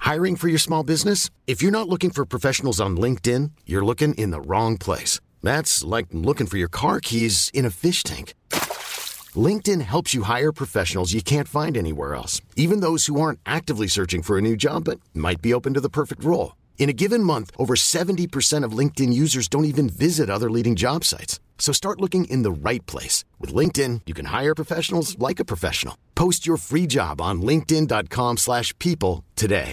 Hiring for your small business? If you're not looking for professionals on LinkedIn, you're looking in the wrong place. That's like looking for your car keys in a fish tank. LinkedIn helps you hire professionals you can't find anywhere else, even those who aren't actively searching for a new job but might be open to the perfect role. In a given month, over 70% of LinkedIn users don't even visit other leading job sites. So start looking in the right place. With LinkedIn, you can hire professionals like a professional. Post your free job on linkedin.com/people today.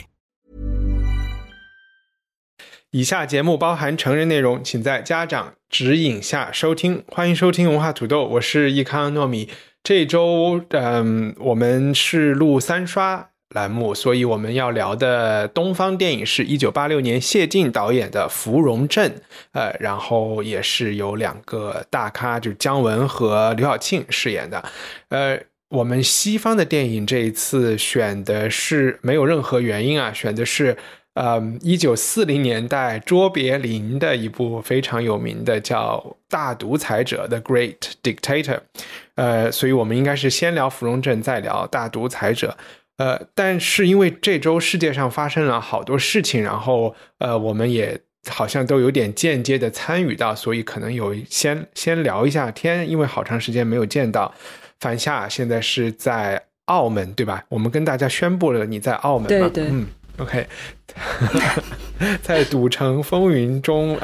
以下节目包含成人内容，请在家长指引下收听。欢迎收听文化土豆，我是易康糯米。这周我们是录三刷栏目，所以我们要聊的东方电影是1986年谢晋导演的《芙蓉镇》，然后也是有两个大咖，就是姜文和刘晓庆饰演的。我们西方的电影这一次选的是没有任何原因啊，选的是1940年代卓别林的一部非常有名的叫《大独裁者》The Great Dictator，所以我们应该是先聊《芙蓉镇》再聊《大独裁者》。但是因为这周世界上发生了好多事情，然后我们也好像都有点间接的参与到，所以可能有先聊一下天，因为好长时间没有见到。樊夏现在是在澳门对吧？我们跟大家宣布了你在澳门嘛？ 对对 OK 在赌城风云中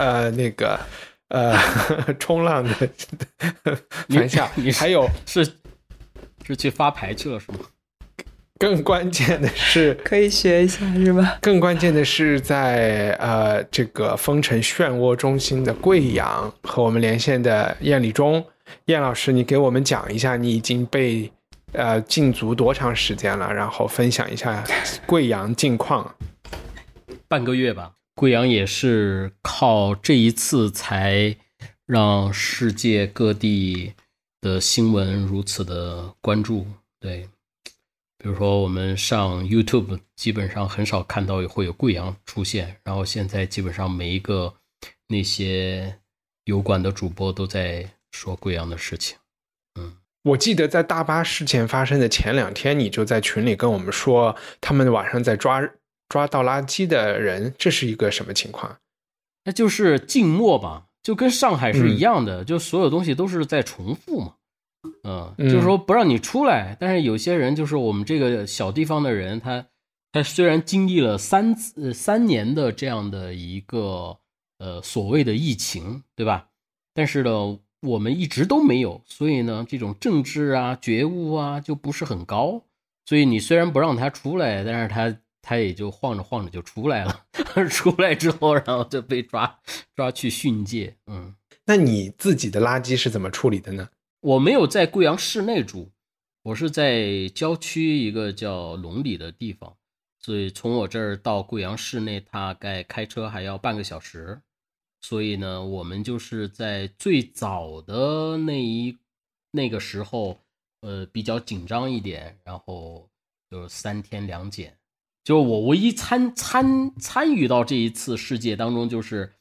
冲浪的樊夏还有是去发牌去了是吗？ 更关键的是可以学一下是吧？ 更关键的是在这个风城漩涡中心的贵阳和我们连线的燕礼中。燕老师，你给我们讲一下你已经被禁足多长时间了，然后分享一下贵阳近况。 半个月吧。贵阳也是靠这一次才让世界各地的新闻如此的关注。对，比如说我们上 YouTube 基本上很少看到会有贵阳出现，然后现在基本上每一个那些油管的主播都在说贵阳的事情。 我记得在大巴事件发生的前2天，你就在群里跟我们说他们晚上在抓倒垃圾的人，这是一个什么情况？ 那就是静默吧，就跟上海是一样的，就所有东西都是在重复嘛。就是说不让你出来，但是有些人就是我们这个小地方的人，他虽然经历了3年的这样的一个所谓的疫情，对吧？但是呢，我们一直都没有，所以呢，这种政治啊、觉悟啊就不是很高。所以你虽然不让他出来，但是他也就晃着晃着就出来了。出来之后，然后就被抓去训诫。 那你自己的垃圾是怎么处理的呢？ 我没有在贵阳市内住，我是在郊区一个叫龙里的地方，所以从我这儿到贵阳市内大概开车还要半个小时。所以呢，我们就是在最早的那个时候，比较紧张一点，然后就3天2检。就我唯一参与到这一次事件当中，就是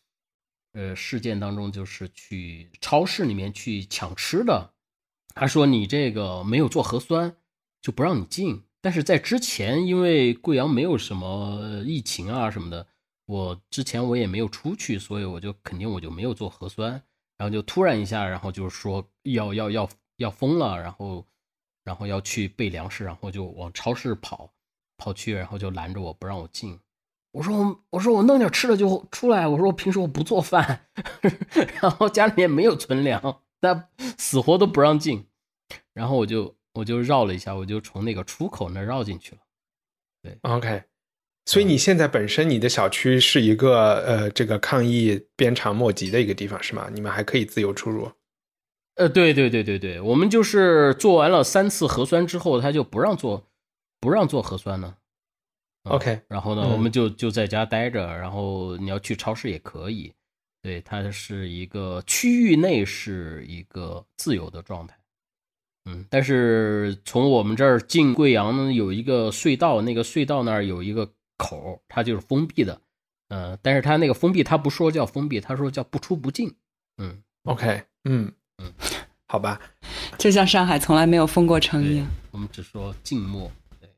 去超市里面去抢吃的。他说你这个没有做核酸，就不让你进。但是在之前，因为贵阳没有什么疫情啊什么的。之前我也没有出去，所以我就没有做核酸，然后就突然一下，然后就是说要封了，然后要去备粮食，然后就往超市跑去，然后就拦着我不让我进。我说我弄点吃的就出来，我说我平时我不做饭，然后家里面没有存粮，但死活都不让进，然后我就绕了一下，我就从那个出口那绕进去了。对 ，OK。所以你现在本身你的小区是一个这个抗疫鞭长莫及的一个地方是吗？你们还可以自由出入？ 对，我们就是做完了3次核酸之后，他就不让做核酸呢。 OK， 然后呢，我们就在家待着，然后你要去超市也可以。对，它是一个区域内是一个自由的状态。但是从我们这儿进贵阳呢，有一个隧道，那个隧道那儿有一个口，它就是封闭的。但是它那个封闭，它不说叫封闭，它说叫不出不进。 OK， 好吧， 就像上海从来没有封过城一样。 我们只说静默。对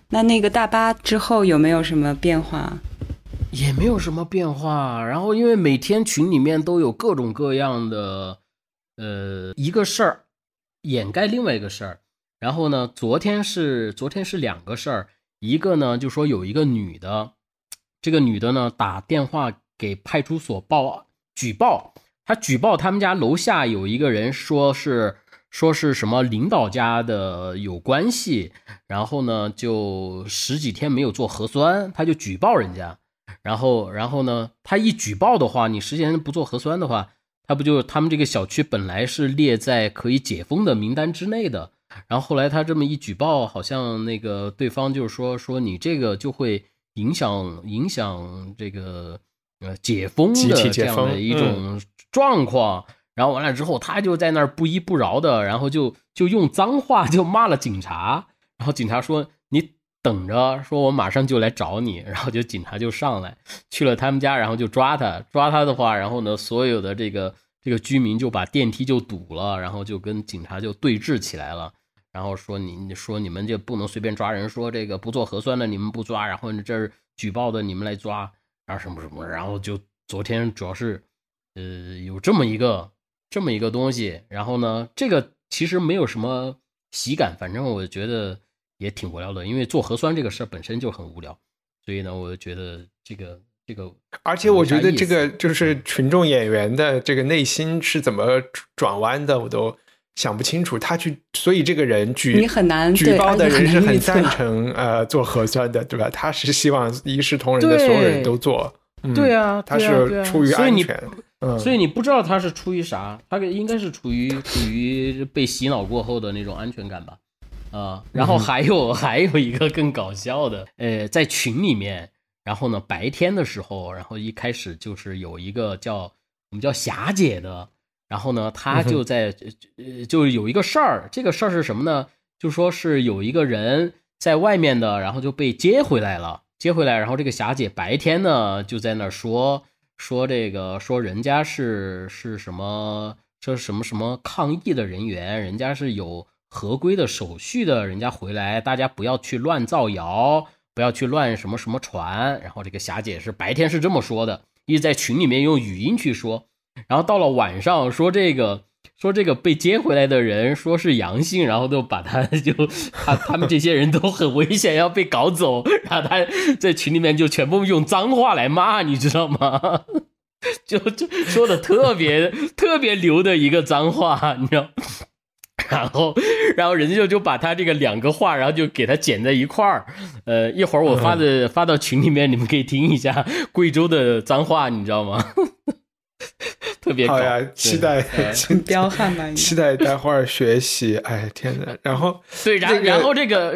那个大巴之后有没有什么变化？ 也没有什么变化。然后因为每天群里面都有各种各样的一个事儿掩盖另外一个事儿。然后呢，昨天是两个事儿，一个呢就说有一个女的，这个女的呢打电话给派出所举报，她举报他们家楼下有一个人说是什么领导家的有关系，然后呢就10几天没有做核酸，她就举报人家。然后呢，她一举报的话，你10几天不做核酸的话，他们这个小区本来是列在可以解封的名单之内的。然后后来他这么一举报，好像那个对方就是说你这个就会影响这个解封的这样的一种状况。然后完了之后，他就在那儿不依不饶的，然后就用脏话就骂了警察。然后警察说你等着，说我马上就来找你。然后警察就上来去了他们家，然后就抓他的话，然后呢所有的这个居民就把电梯就堵了，然后就跟警察就对峙起来了。然后说你们就不能随便抓人，说这个不做核酸的你们不抓，然后这儿举报的你们来抓，然后什么什么。然后就昨天主要是有这么一个东西。然后呢这个其实没有什么喜感，反正我觉得也挺无聊的，因为做核酸这个事儿本身就很无聊，所以呢我觉得这个而且我觉得这个就是群众演员的这个内心是怎么转弯的我都想不清楚。所以这个人举报的人是很赞成做核酸的，对吧？他是希望一视同仁的所有人都做。 对啊， 他是出于安全。 所以你不知道他是出于啥，他应该是处于被洗脑过后的那种安全感吧。然后还有一个更搞笑的，在群里面，然后呢白天的时候，然后一开始就是有一个我们叫霞姐的。然后呢他就就有一个事儿，这个事儿是什么呢？就说是有一个人在外面的，然后就被接回来，然后这个霞姐白天呢就在那儿说人家是什么抗疫的人员，人家是有合规的手续的，人家回来大家不要去乱造谣，不要去乱什么传。然后这个霞姐是白天是这么说的，一直在群里面用语音去说。然后到了晚上说这个被接回来的人说是阳性，然后都把他们这些人都很危险要被搞走，然后他在群里面就全部用脏话来骂，你知道吗？就说的特别流的一个脏话，你知道。然后人家就把他这个2个话，然后就给他剪在一块儿。一会儿我发到群里面，你们可以听一下贵州的脏话，你知道吗？特别好呀，期待彪悍吧， 期待待会儿学习。哎天哪！然后对，然后这个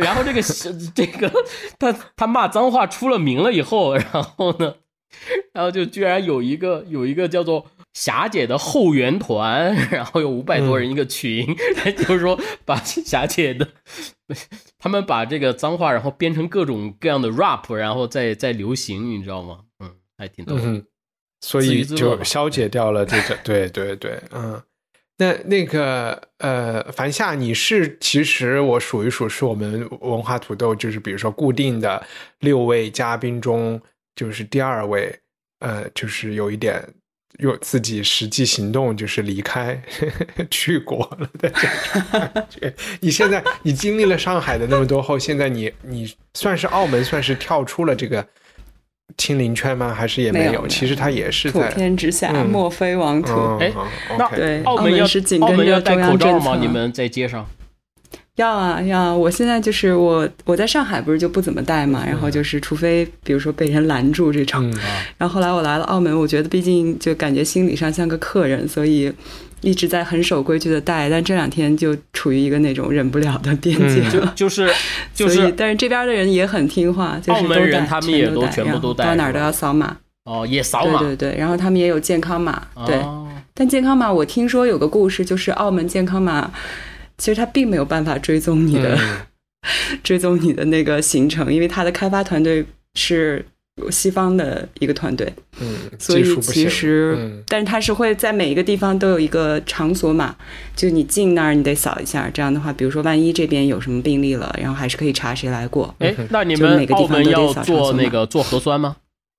他骂脏话出了名了以后，然后就居然有一个叫做霞姐的后援团，然后有500多人一个群，就是说把霞姐的他们把这个脏话然后编成各种各样的 rap， 然后再流行，你知道吗？还挺逗的。 所以就消解掉了这个。对。那个樊夏，你其实我数一数是我们文化土豆就是比如说固定的6位嘉宾中就是第2位，就是有一点有自己实际行动就是离开去过了的这种感觉。你现在你经历了上海的那么多后，现在你算是澳门算是跳出了这个亲邻圈吗？还是也没有？其实他也是在普天之下，莫非王土。 那对， 澳门是紧跟着中央政策吗？ 你们在街上？ 要啊！我现在就是我在上海不是就不怎么戴嘛，然后就是除非比如说被人拦住这种。然后后来我来了澳门，我觉得毕竟就感觉心理上像个客人，所以一直在很守规矩的戴，但这2天就处于一个那种忍不了的边界了。 就是， 但是这边的人也很听话，就是澳门人他们也都全部都戴， 到哪儿都要扫码。 也扫码。 对，然后他们也有健康码。对，但健康码我听说有个故事，就是澳门健康码其实它并没有办法追踪你的那个行程，因为它的开发团队是西方的一个团队，所以技术不行其实，但是它是会在每一个地方都有一个场所码，就你进那儿你得扫一下，这样的话，比如说万一这边有什么病例了，然后还是可以查谁来过。 那你们澳门要做那个做核酸吗？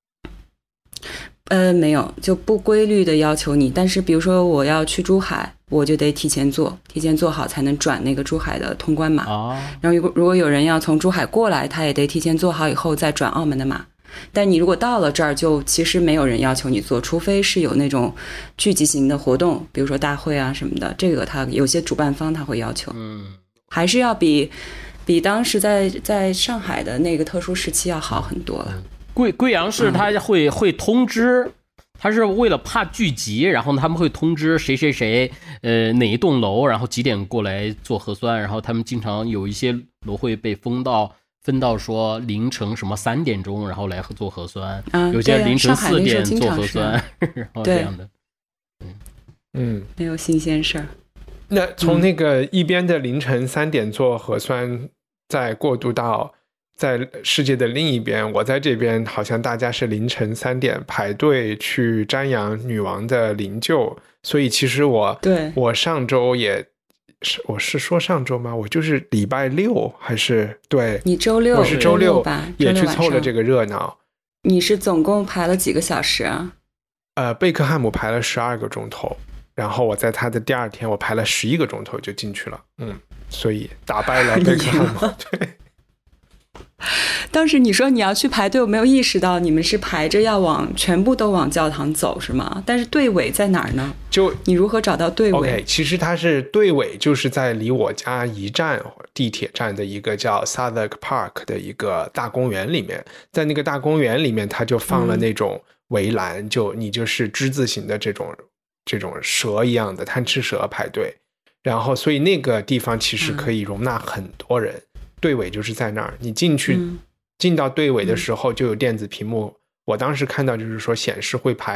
没有，就不规律的要求你，但是比如说我要去珠海，我就得提前做好才能转那个珠海的通关码。然后如果有人要从珠海过来，他也得提前做好以后再转澳门的码。但你如果到了这儿，就其实没有人要求你做，除非是有那种聚集型的活动，比如说大会啊什么的，这个他有些主办方他会要求。还是要比当时在上海的那个特殊时期要好很多了。 贵阳市他会通知，他是为了怕聚集，然后他们会通知谁哪一栋楼，然后几点过来做核酸，然后他们经常有一些楼会被分到说凌晨什么3点钟，然后来做核酸，有些凌晨4点做核酸，然后这样的。 没有新鲜事儿。 那从那个一边的凌晨3点做核酸，再过渡到在世界的另一边，我在这边好像大家是凌晨3点排队去瞻仰女王的灵柩，所以其实我上周也我是说上周吗？我就是礼拜六还是对？ 你周六， 我是周六吧， 也去凑了这个热闹。 你是总共排了几个小时啊？ 贝克汉姆排了12个钟头，然后我在他的第二天我排了11个钟头就进去了，所以打败了贝克汉姆。对。 当时你说你要去排队，我没有意识到你们是排着要全部都往教堂走是吗？但是队尾在哪儿呢？就你如何找到队尾？ OK， 其实它是队尾就是在离我家一站地铁站的一个叫 Southwark Park 的一个大公园里面，在那个大公园里面它就放了那种围栏，你就是之字形的这种蛇一样的贪吃蛇排队，然后所以那个地方其实可以容纳很多人，队尾就是在那儿，你进到队尾的时候就有电子屏幕，我当时看到就是说显示会排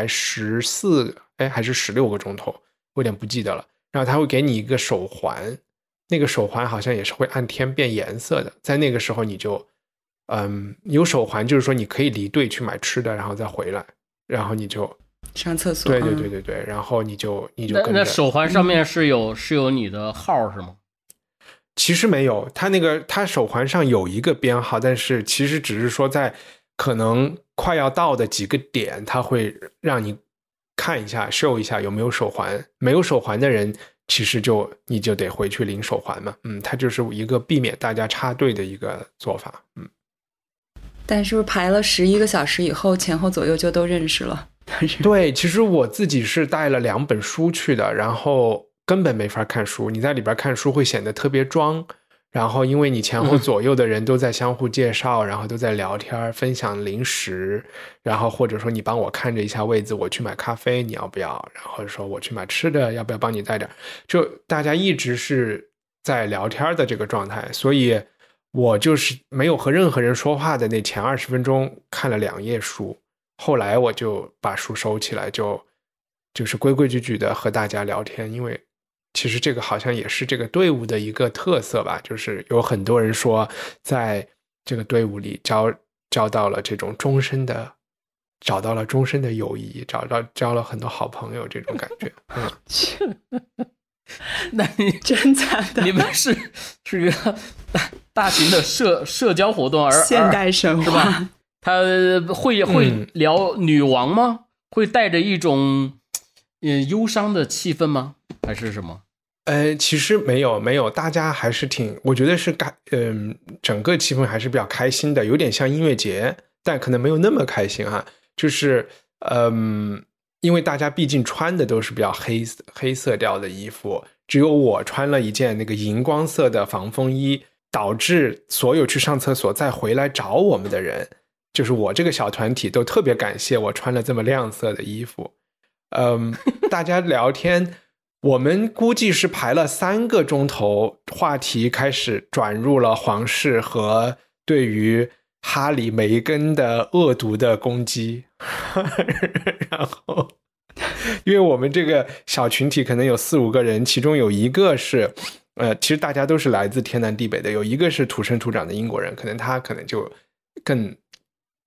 14还是16个钟头，我有点不记得了，然后他会给你一个手环，那个手环好像也是会按天变颜色的，在那个时候你就有手环，就是说你可以离队去买吃的然后再回来，然后你就上厕所。 对，然后你就跟着。 那手环上面是有你的号是吗？ 其实没有，它手环上有一个编号，但是其实只是说在可能快要到的几个点，它会让你看一下 show 一下有没有手环，没有手环的人其实你就得回去领手环嘛，它就是一个避免大家插队的一个做法。 但是不是排了11个小时以后前后左右就都认识了？ 对，其实我自己是带了2本书去的，然后根本没法看书，你在里边看书会显得特别装，然后因为你前后左右的人都在相互介绍，然后都在聊天分享零食，然后或者说你帮我看着一下位子，我去买咖啡你要不要，然后说我去买吃的要不要帮你带点，就大家一直是在聊天的这个状态，所以我就是没有和任何人说话的那前20分钟看了2页书，后来我就把书收起来，就是规规矩矩的和大家聊天，因为其实这个好像也是这个队伍的一个特色吧，就是有很多人说在这个队伍里交到了这种找到了终身的友谊，交了很多好朋友这种感觉。 那你真假的？ 你们是个大型的社交活动， 现代神话是吧？他会聊女王吗？会带着一种忧伤的气氛吗？还是什么？ 其实没有，大家还是我觉得是整个气氛还是比较开心的，有点像音乐节，但可能没有那么开心啊。就是因为大家毕竟穿的都是比较黑色调的衣服，只有我穿了一件那个荧光色的防风衣，导致所有去上厕所再回来找我们的人，就是我这个小团体都特别感谢我穿了这么亮色的衣服。大家聊天，我们估计是排了3个钟头，话题开始转入了皇室和对于哈里梅根的恶毒的攻击。然后因为我们这个小群体可能有4-5个人，其中有一个是其实大家都是来自天南地北的，有一个是土生土长的英国人，他可能就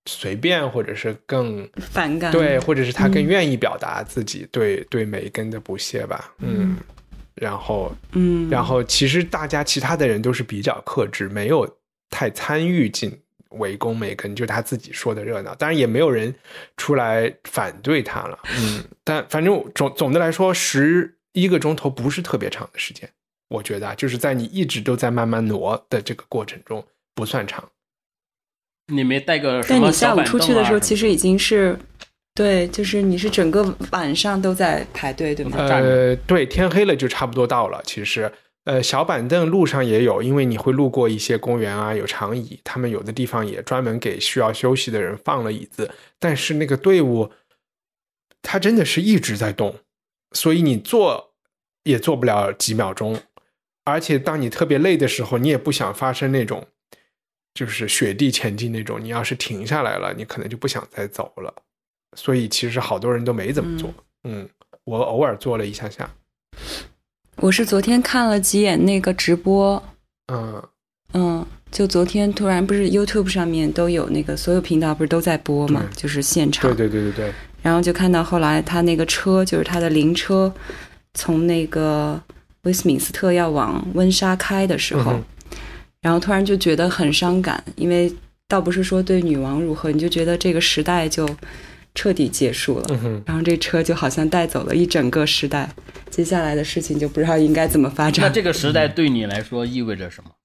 随便，或者是更反感， 对，或者是他更愿意表达自己对梅根的不屑吧。然后其实大家其他的人都是比较克制，没有太参与进围攻梅根，就他自己说的热闹，当然也没有人出来反对他了。但反正总的来说11个钟头不是特别长的时间，我觉得就是在你一直都在慢慢挪的这个过程中不算长。 你没带个什但你么小板凳啊下午出去的时候其实已经是对，就是你是整个晚上都在排队对吗？ 对，天黑了就差不多到了。其实小板凳路上也有，因为你会路过一些公园啊，有长椅，他们有的地方也专门给需要休息的人放了椅子，但是那个队伍它真的是一直在动，所以你坐也坐不了几秒钟，而且当你特别累的时候，你也不想发生那种就是雪地前进那种，你要是停下来了，你可能就不想再走了，所以其实好多人都没怎么做。我偶尔做了一下下。 我是昨天看了几眼那个直播，就昨天突然不是 YouTube 上面都有那个所有频道不是都在播嘛，就是现场。 对。 然后就看到后来他那个车，就是他的灵车，从那个威斯敏斯特要往温莎开的时候，然后突然就觉得很伤感，因为倒不是说对女王如何，你就觉得这个时代就彻底结束了。然后这车就好像带走了一整个时代，接下来的事情就不知道应该怎么发展。 那这个时代对你来说意味着什么？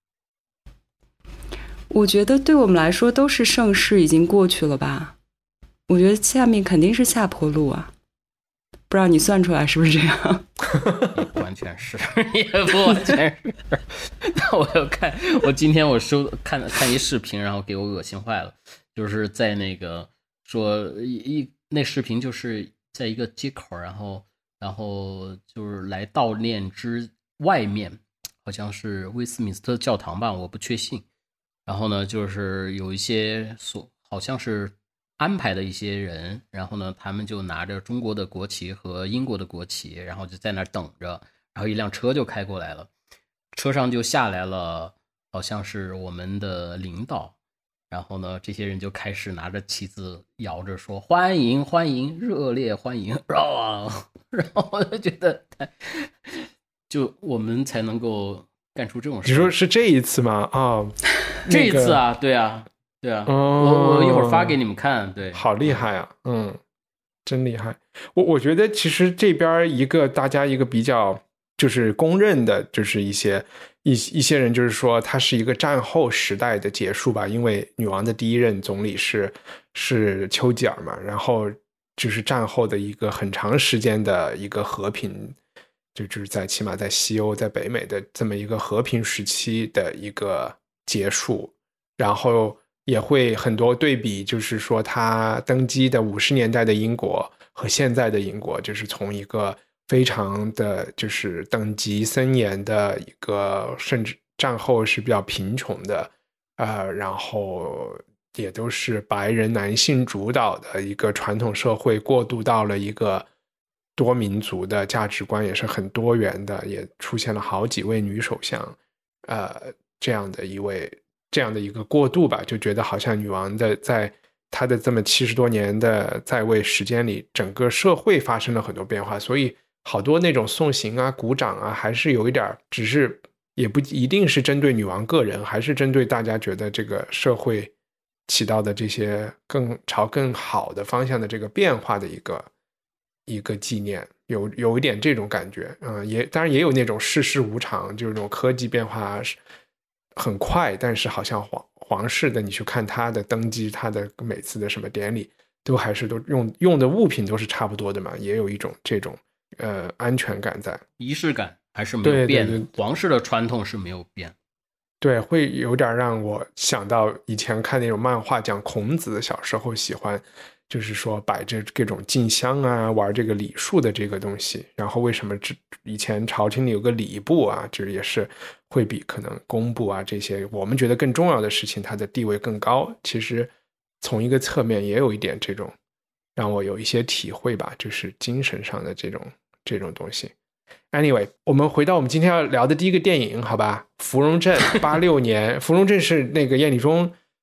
我觉得对我们来说都是盛世已经过去了吧。我觉得下面肯定是下坡路啊，不知道你算出来是不是这样？ 也不完全是，也不完全是。那我今天我看一视频，然后给我恶心坏了，就是在那个说那视频就是在一个街口，然后就是来悼念之外面，好像是威斯敏斯特教堂吧，我不确信。然后呢，就是有一些好像是安排的一些人，然后呢，他们就拿着中国的国旗和英国的国旗，然后就在那儿等着，然后一辆车就开过来了，车上就下来了，好像是我们的领导，然后呢，这些人就开始拿着旗子摇着说欢迎欢迎，热烈欢迎，然后我就觉得，就我们才能够干出这种事。 你说是这一次吗？ 这一次啊，对啊。我一会儿发给你们看。对， 好厉害啊，真厉害。我觉得其实这边大家一个比较就是公认的，就是一些人就是说它是一个战后时代的结束吧，因为女王的第一任总理是丘吉尔嘛，然后就是战后的一个很长时间的一个和平，就是起码在西欧在北美的这么一个和平时期的一个结束，然后也会很多对比，就是说他登基的50年代的英国和现在的英国，就是从一个非常的就是等级森严的一个，甚至战后是比较贫穷的，然后也都是白人男性主导的一个传统社会，过渡到了一个多民族的价值观也是很多元的，也出现了好几位女首相，这样的一个过渡吧，就觉得好像女王的在她的这么70多年的在位时间里，整个社会发生了很多变化，所以好多那种送行啊、鼓掌啊，还是有一点，只是也不一定是针对女王个人，还是针对大家觉得这个社会起到的这些朝更好的方向的这个变化的一个纪念，有一点这种感觉。当然也有那种世事无常，就是那种科技变化很快，但是好像皇室的你去看他的登基，他的每次的什么典礼都还是都用的物品都是差不多的嘛，也有一种这种安全感在， 仪式感还是没有变的。 对， 皇室的传统是没有变。 对，会有点让我想到以前看那种漫画，讲孔子小时候喜欢就是说摆着各种进香啊，玩这个礼数的这个东西，然后为什么以前朝廷里有个礼部啊，就是也是会比可能工部啊这些我们觉得更重要的事情它的地位更高，其实从一个侧面也有一点这种让我有一些体会吧，就是精神上的这种东西。Anyway， 我们回到我们今天要聊的第一个电影，好吧？芙蓉镇86年，芙蓉镇是那个燕礼中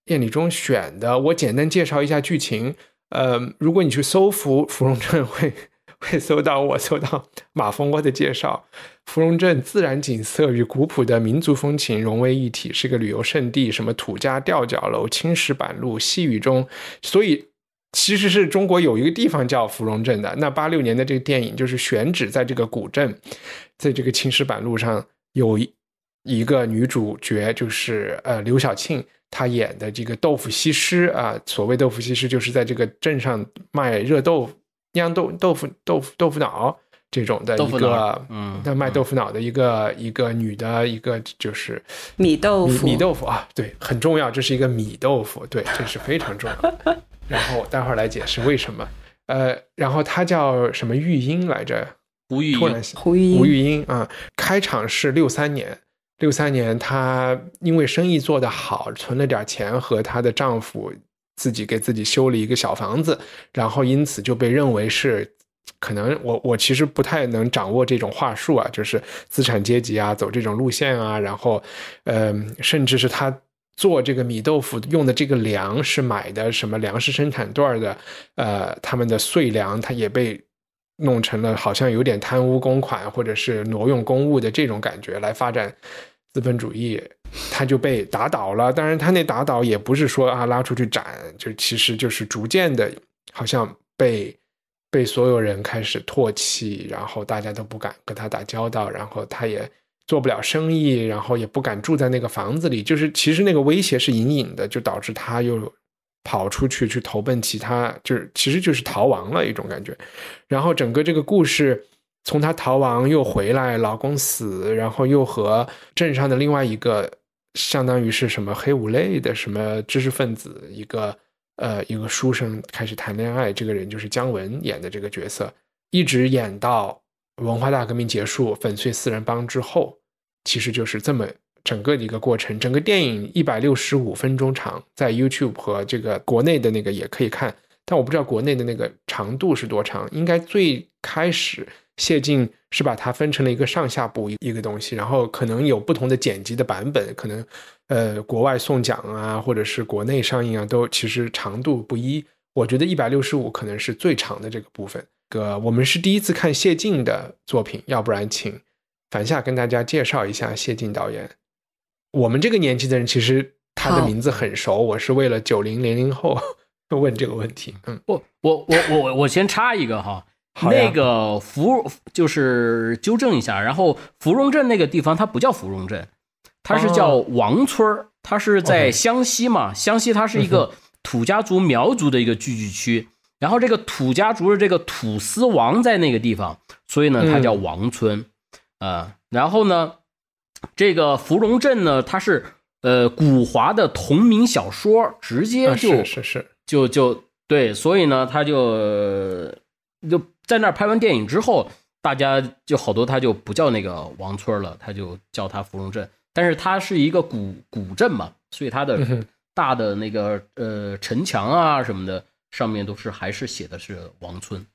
燕礼中选的，我简单介绍一下剧情。如果你去搜芙蓉镇会搜到马蜂窝的介绍。芙蓉镇自然景色与古朴的民族风情融为一体，是个旅游胜地，什么土家吊脚楼、青石板路、细雨中，所以其实是中国有一个地方叫芙蓉镇的。那86年的这个电影就是选址在这个古镇，在这个青石板路上有一个女主角，就是刘晓庆，她演的这个豆腐西施啊。所谓豆腐西施就是在这个镇上卖热豆腐、酿豆腐脑这种的一个卖豆腐脑的一个女的一个就是米豆腐啊，对，很重要，这是一个米豆腐，对，这是非常重要。然后待会儿来解释为什么。然后她叫什么玉英来着？胡玉英啊。开场是63年，她因为生意做得好，存了点钱，和她的丈夫自己给自己修了一个小房子，然后因此就被认为是。可能我其实不太能掌握这种话术啊，就是资产阶级啊，走这种路线啊，然后甚至是他做这个米豆腐用的这个粮是买的什么粮食生产段的他们的岁粮，他也被弄成了好像有点贪污公款或者是挪用公物的这种感觉来发展资本主义，他就被打倒了。当然他那打倒也不是说拉出去斩，就其实就是逐渐的好像被所有人开始唾弃，然后大家都不敢跟他打交道，然后他也做不了生意，然后也不敢住在那个房子里，就是其实那个威胁是隐隐的，就导致他又跑出去投奔其他，就是其实就是逃亡了一种感觉。然后整个这个故事从他逃亡又回来，老公死，然后又和镇上的另外一个相当于是什么黑五类的什么知识分子一个书生开始谈恋爱，这个人就是姜文演的这个角色，一直演到文化大革命结束，粉碎四人帮之后，其实就是这么整个的一个过程。整个电影165分钟长，在 YouTube 和这个国内的那个也可以看，但我不知道国内的那个长度是多长。应该最开始谢晋是把它分成了一个上下部一个东西，然后可能有不同的剪辑的版本，可能国外送奖啊，或者是国内上映啊，都其实长度不一。我觉得165可能是最长的这个部分。我们是第一次看谢晋的作品，要不然请樊夏跟大家介绍一下谢晋导演。我们这个年纪的人其实他的名字很熟，我是为了90、00后问这个问题。 我先插一个哈。那个就是纠正一下，然后芙蓉镇那个地方它不叫芙蓉镇，它是叫王村，它是在湘西嘛，湘西它是一个土家族苗族的一个聚居区，然后这个土家族的这个土司王在那个地方，所以呢它叫王村。然后呢这个芙蓉镇呢它是古华的同名小说，直接就对，所以呢它就在那儿拍完电影之后，大家就好多他就不叫那个王村了，他就叫他芙蓉镇。但是它是一个古镇嘛，所以它的大的那个城墙啊什么的上面都是还是写的是王村。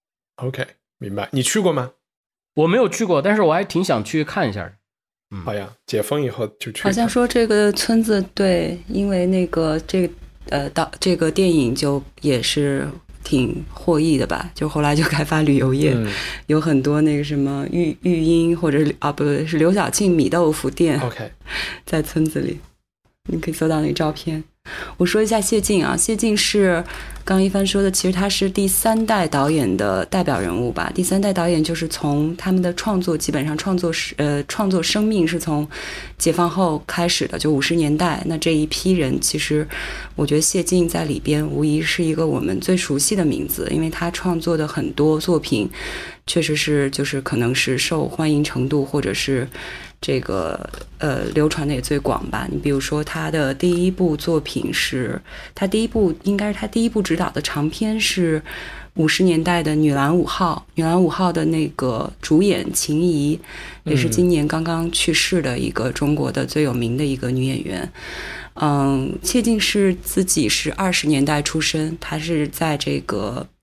OK， 明白。你去过吗？ 我没有去过，但是我还挺想去看一下的。 好呀，解封以后就去。 好像说这个村子对，因为那个这个电影就也是挺获益的吧，就后来就开发旅游业，有很多那个什么玉英或者不对，是刘晓庆米豆腐店 ，OK， 在村子里，你可以搜到那个照片。我说一下谢晋啊，谢晋是刚一帆说的，其实他是第3代导演的代表人物吧。第3代导演就是从他们的创作，基本上创作生命是从解放后开始的，就50年代。那这一批人，其实我觉得谢晋在里边无疑是一个我们最熟悉的名字，因为他创作的很多作品，确实是就是可能是受欢迎程度或者是这个流传的也最广吧。你比如说他的第一部作品是应该是他第一部执导的长片是50年代的女篮5号，女篮5号的那个主演秦怡也是今年刚刚去世的一个中国的最有名的一个女演员。谢晋是自己是20年代出生，她是在这个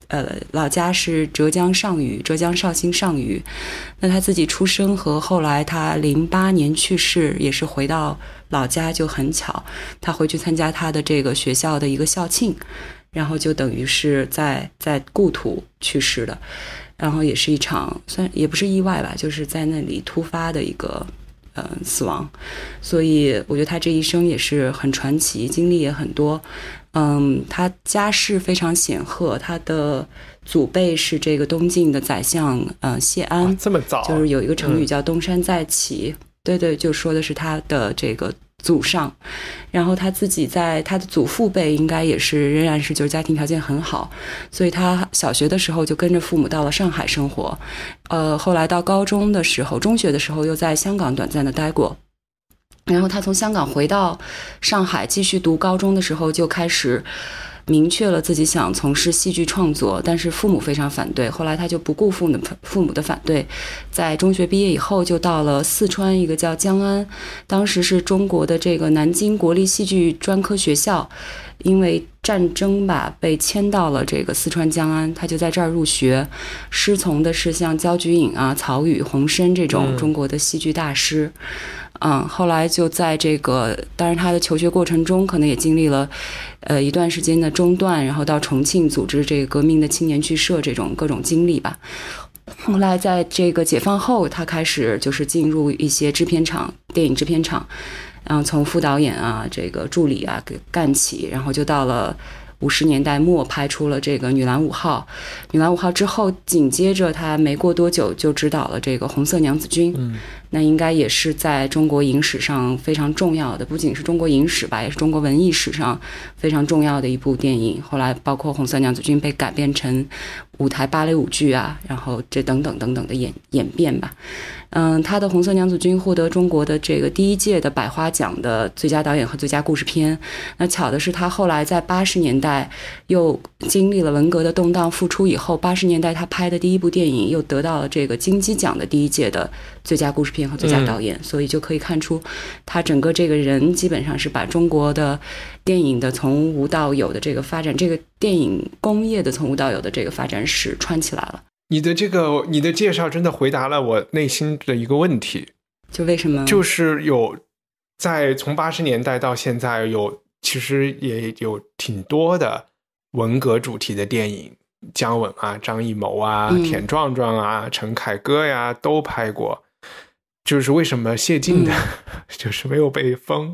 老家是浙江上虞，浙江绍兴上虞。那他自己出生和后来他08年去世也是回到老家，就很巧，他回去参加他的这个学校的一个校庆，然后就等于是在故土去世的，然后也是一场算也不是意外吧，就是在那里突发的一个死亡。所以我觉得他这一生也是很传奇，经历也很多。他家世非常显赫，他的祖辈是这个东晋的宰相谢安， 这么早， 就是有一个成语叫东山再起，对对，就说的是他的这个祖上。然后他自己在他的祖父辈应该也是仍然是就是家庭条件很好，所以他小学的时候就跟着父母到了上海生活，后来到高中的时候中学的时候又在香港短暂的待过。然后他从香港回到上海继续读高中的时候就开始明确了自己想从事戏剧创作，但是父母非常反对，后来他就不顾父母的反对，在中学毕业以后就到了四川一个叫江安，当时是中国的这个南京国立戏剧专科学校，因为战争吧被迁到了这个四川江安，他就在这儿入学，师从的是像焦菊隐啊、曹禺、洪深这种中国的戏剧大师。后来就在这个，当然他的求学过程中可能也经历了一段时间的中断，然后到重庆组织这个革命的青年剧社这种各种经历吧。后来在这个解放后，他开始就是进入一些制片厂、电影制片厂，然后从副导演啊、这个助理啊给干起，然后就到了50年代末拍出了这个《女篮5号》。《女篮5号》之后，紧接着他没过多久就执导了这个《红色娘子军》。那应该也是在中国影史上非常重要的，不仅是中国影史吧，也是中国文艺史上非常重要的一部电影。后来包括《红色娘子军》被改编成舞台芭蕾舞剧啊，然后这等等等等的演变吧。他的《红色娘子军》获得中国的这个第1届的百花奖的最佳导演和最佳故事片。那巧的是，他后来在80年代又经历了文革的动荡复出以后，80年代他拍的第一部电影又得到了这个金鸡奖的第1届的最佳故事片和最佳导演。所以就可以看出，他整个这个人基本上是把中国的电影的从无到有的这个发展，这个电影工业的从无到有的这个发展史串起来了。 你的介绍真的回答了我内心的一个问题， 就为什么？ 就是从80年代到现在其实也有挺多的文革主题的电影，姜文啊、张艺谋啊、田壮壮啊、陈凯歌呀都拍过，就是为什么谢晋的就是没有被封？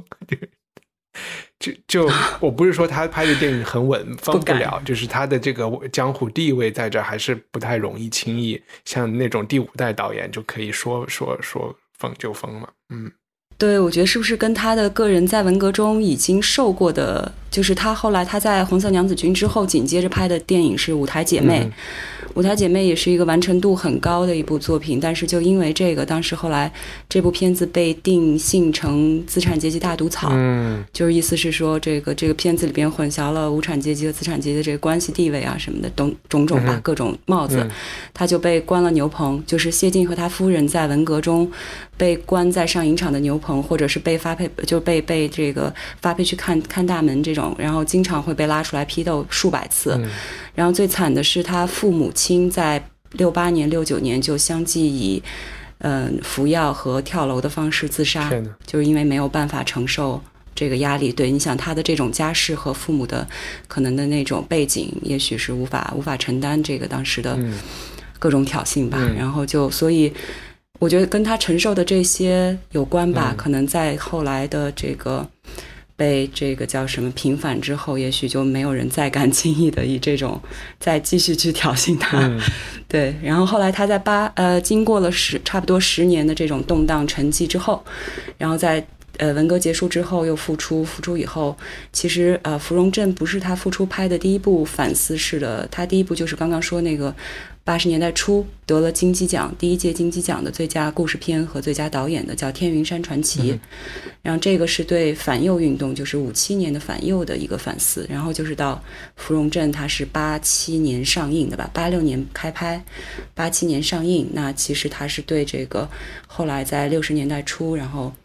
就我不是说他拍的电影很稳，封不了，就是他的这个江湖地位在这还是不太容易轻易像那种第5代导演就可以说封就封嘛。 对，我觉得是不是跟他的个人在文革中已经受过的，就是他后来他在《红色娘子军》之后紧接着拍的电影是《舞台姐妹》。舞台姐妹也是一个完成度很高的一部作品，但是就因为这个，当时后来这部片子被定性成资产阶级大毒草，就是意思是说这个片子里边混淆了无产阶级和资产阶级的这个关系地位啊什么的种种吧，各种帽子，他就被关了牛棚。就是谢晋和他夫人在文革中被关在上影厂的牛棚，或者是被发配，就被这个发配去看大门这种，然后经常会被拉出来批斗数百次。然后最惨的是他父母亲在68年、69年就相继以服药和跳楼的方式自杀，就是因为没有办法承受这个压力。对，你想他的这种家世和父母的可能的那种背景，也许是无法承担这个当时的各种挑衅吧。然后所以我觉得跟他承受的这些有关吧，可能在后来的这个被这个叫什么平反之后，也许就没有人再敢轻易的以这种再继续去挑衅他。对，然后后来他在经过了差不多10年的这种动荡沉寂之后，然后在文革结束之后又复出以后，其实芙蓉镇不是他复出拍的第一部反思式的，他第一部就是刚刚说那个80年代初得了金鸡奖第1届金鸡奖的最佳故事片和最佳导演的，叫《天云山传奇》。然后这个是对反右运动，就是57年的反右的一个反思。然后就是到芙蓉镇，它是87年上映的吧，86年开拍，87年上映。那其实它是对这个后来在60年代初，然后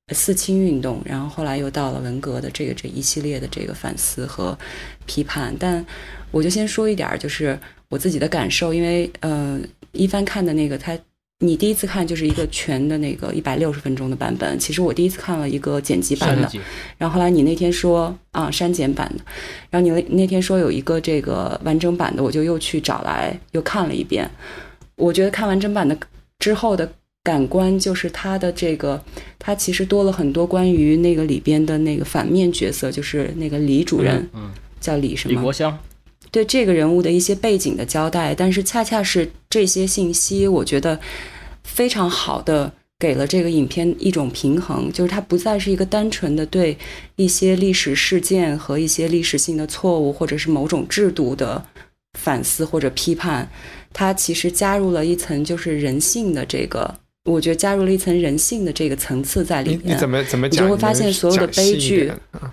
四清运动，然后后来又到了文革的这一系列的这个反思和批判。但我就先说一点，就是我自己的感受，因为一帆看的那个你第一次看就是一个全的那个160分钟的版本，其实我第一次看了一个剪辑版的，然后后来你那天说删减版的，然后你那天说有一个这个完整版的，我就又去找来又看了一遍。我觉得看完整版的之后的感官就是它其实多了很多关于那个里边的那个反面角色，就是那个李主任，叫李什么？ 李国香。 对这个人物的一些背景的交代，但是恰恰是这些信息，我觉得非常好的给了这个影片一种平衡，就是它不再是一个单纯的对一些历史事件和一些历史性的错误或者是某种制度的反思或者批判，它其实加入了一层就是人性的这个，我觉得加入了一层人性的这个层次在里面。 你怎么讲？ 你就会发现所有的悲剧，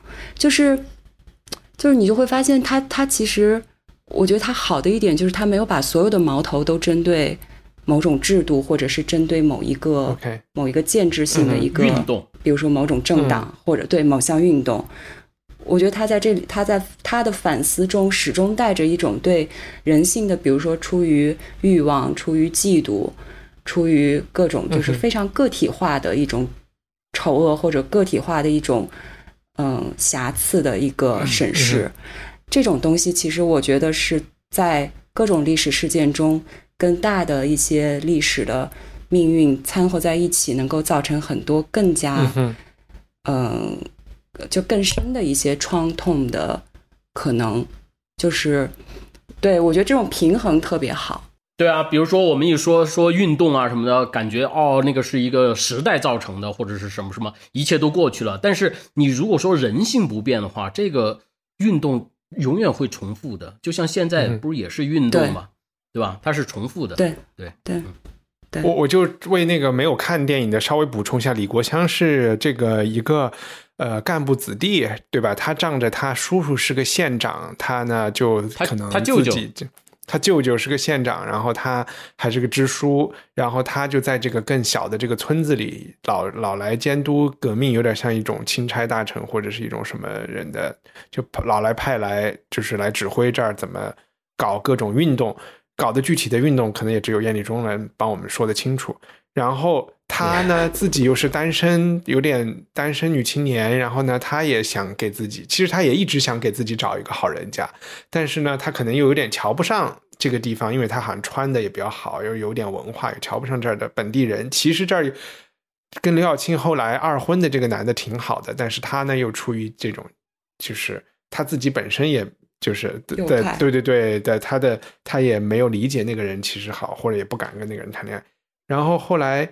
就是你就会发现他其实，我觉得他好的一点就是他没有把所有的矛头都针对某种制度，或者是针对某一个建制性的一个运动， 比如说某种政党，或者对某项运动。我觉得他在他的反思中始终带着一种对人性的，比如说出于欲望、出于嫉妒、出于各种就是非常个体化的一种丑恶，或者个体化的一种瑕疵的一个审视。这种东西其实我觉得是在各种历史事件中跟大的一些历史的命运掺和在一起，能够造成很多更加就更深的一些创痛的可能。就是对，我觉得这种平衡特别好。 对啊，比如说我们一说运动啊什么的，感觉那个是一个时代造成的，或者是什么什么，一切都过去了。但是你如果说人性不变的话，这个运动永远会重复的。就像现在不是也是运动吗？对吧？它是重复的。 对。 我就为那个没有看电影的稍微补充一下，李国香是这个一个干部子弟，对吧？他仗着他叔叔是个县长，他呢就可能他舅舅是个县长，然后他还是个支书，然后他就在这个更小的这个村子里老来监督革命，有点像一种钦差大臣或者是一种什么人的，就老来派来就是来指挥这儿怎么搞各种运动，搞的具体的运动可能也只有燕立忠能帮我们说得清楚。然后他呢自己又是单身，有点单身女青年，然后呢他也想给自己，其实他也一直想给自己找一个好人家，但是呢他可能又有点瞧不上这个地方，因为他好像穿的也比较好，又有点文化，也瞧不上这儿的本地人。其实这儿跟刘晓庆后来二婚的这个男的挺好的，但是他呢又出于这种就是他自己本身也就是对，他也没有理解那个人其实好，或者也不敢跟那个人谈恋爱。然后后来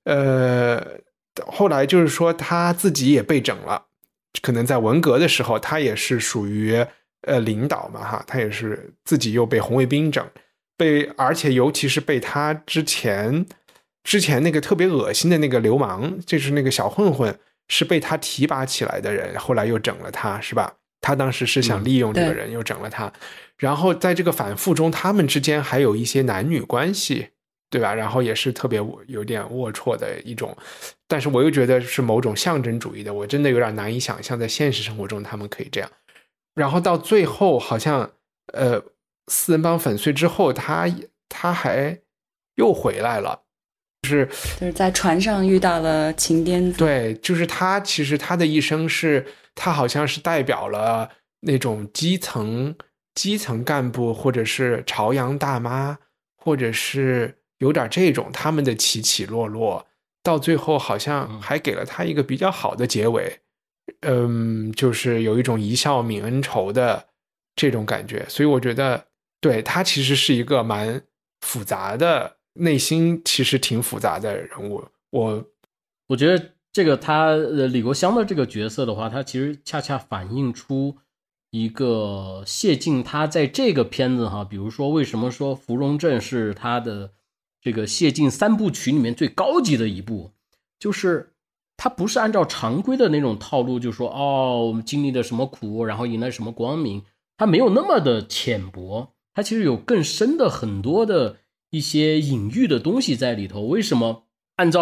就是说他自己也被整了，可能在文革的时候他也是属于领导嘛哈，他也是自己又被红卫兵整，而且尤其是被他之前那个特别恶心的那个流氓，就是那个小混混，是被他提拔起来的人，后来又整了他，是吧？他当时是想利用这个人，又整了他。然后在这个反复中，他们之间还有一些男女关系，对吧？然后也是特别有点龌龊的一种，但是我又觉得是某种象征主义的，我真的有点难以想象在现实生活中他们可以这样。然后到最后好像四人帮粉碎之后，他还又回来了，就是在船上遇到了秦癫子。 对，就是他其实他的一生是他好像是代表了那种基层干部，或者是朝阳大妈，或者是有点这种他们的起起落落，到最后好像还给了他一个比较好的结尾。就是有一种一笑泯恩仇的这种感觉。所以我觉得对，他其实是一个蛮复杂的，内心其实挺复杂的人物。 我觉得这个他李国香的这个角色的话，他其实恰恰反映出一个谢晋他在这个片子哈，比如说为什么说芙蓉镇是他的这个谢晋三部曲里面最高级的一部，就是他不是按照常规的那种套路，就说我们经历了什么苦，然后迎来什么光明，他没有那么的浅薄，他其实有更深的很多的一些隐喻的东西在里头。为什么按照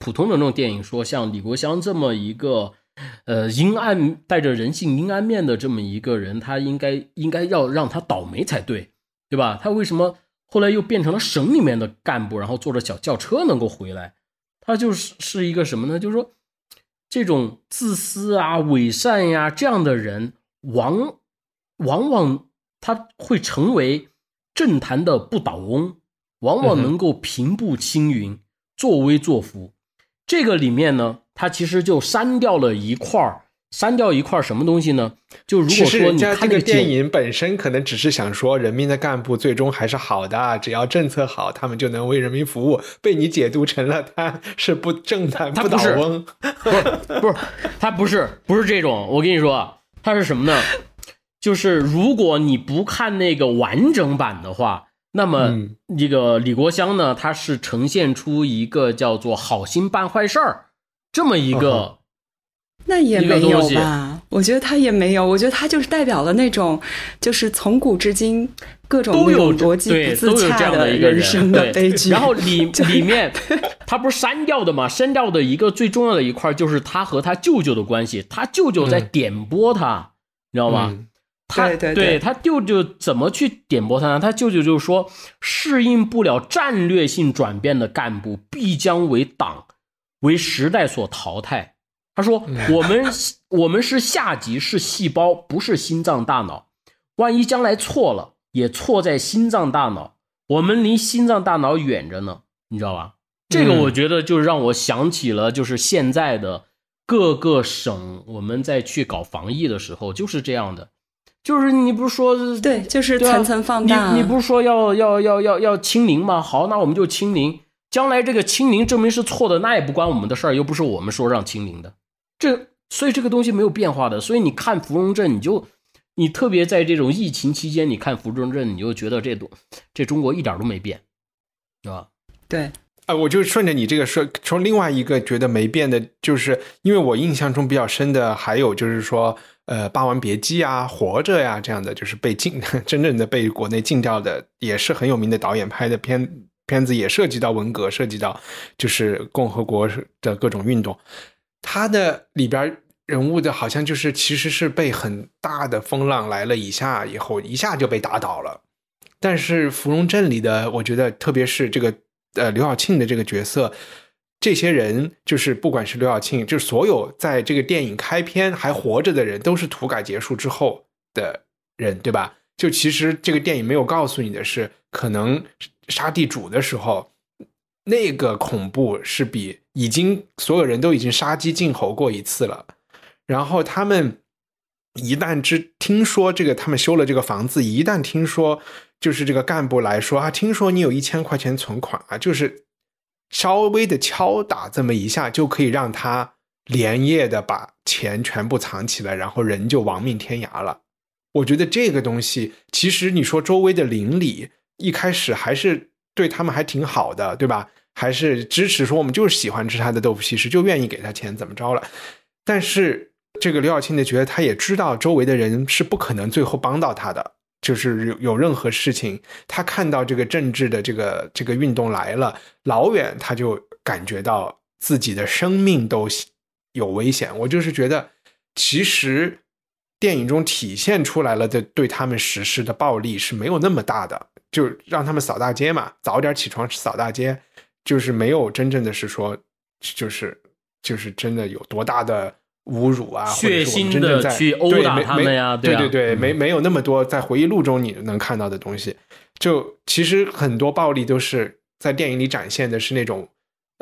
普通的那种电影说像李国香这么一个带着人性阴暗面的这么一个人，他应该要让他倒霉才对，对吧？他为什么后来又变成了省里面的干部，然后坐着小轿车能够回来？他就是一个什么呢？就是说这种自私啊、伪善呀这样的人，往往他会成为政坛的不倒翁，往往能够平步青云，作威作福。这个里面呢，他其实就删掉一块什么东西呢？就如果说你看这个电影本身可能只是想说人民的干部最终还是好的，只要政策好，他们就能为人民服务，被你解读成了他是不正坛不倒翁。 不是，他不是这种。我跟你说，他是什么呢？就是如果你不看那个完整版的话，那么这个李国香呢，他是呈现出一个叫做好心办坏事儿这么一个。 那也没有吧，我觉得他也没有，我觉得他就是代表了那种就是从古至今各种那种逻辑不自洽的人生的悲剧。 然后里面他不是删掉的吗？删掉的一个最重要的一块就是他和他舅舅的关系，他舅舅在点拨他，你知道吗？对，他舅舅怎么去点拨他呢？他舅舅就说，适应不了战略性转变的干部必将为时代所淘汰。他说我们是下级，是细胞，不是心脏大脑，万一将来错了也错在心脏大脑，我们离心脏大脑远着呢，你知道吧？这个我觉得就让我想起了就是现在的各个省我们在去搞防疫的时候就是这样的，就是你不是说对，就是层层放大， 你不是说要清零吗？好，那我们就清零，将来这个清零证明是错的，那也不关我们的事儿，又不是我们说让清零的。所以这个东西没有变化的。所以你看芙蓉镇，你特别在这种疫情期间，你看芙蓉镇，你就觉得这中国一点都没变，对吧？ 对。 我就顺着你这个说另外一个觉得没变的，就是因为我印象中比较深的还有就是说霸王别姬啊、活着呀这样的，就是真正的被国内禁掉的，也是很有名的导演拍的片子，也涉及到文革，涉及到就是共和国的各种运动。他的里边人物的好像就是其实是被很大的风浪来了以后一下就被打倒了。但是芙蓉镇里的，我觉得特别是这个刘晓庆的这个角色，这些人就是不管是刘晓庆，就是所有在这个电影开篇还活着的人，都是土改结束之后的人，对吧？就其实这个电影没有告诉你的是，可能杀地主的时候那个恐怖是比所有人都已经杀鸡儆猴过一次了。然后他们一旦听说这个，他们修了这个房子，一旦听说就是这个干部来说听说你有1000块钱存款就是稍微的敲打这么一下就可以让他连夜的把钱全部藏起来，然后人就亡命天涯了。我觉得这个东西其实你说周围的邻里一开始还是对他们还挺好的，对吧？还是支持说我们就是喜欢吃他的豆腐西施，就愿意给他钱怎么着了。但是这个刘晓庆的角色他也知道周围的人是不可能最后帮到他的，就是有任何事情他看到这个政治的这个运动来了，老远他就感觉到自己的生命都有危险。我就是觉得其实电影中体现出来了的对他们实施的暴力是没有那么大的，就让他们扫大街嘛，早点起床扫大街，就是没有真正的是说就是真的有多大的侮辱啊， 血腥的去殴打他们呀， 对，没有那么多在回忆录中你能看到的东西。就其实很多暴力都是在电影里展现的是那种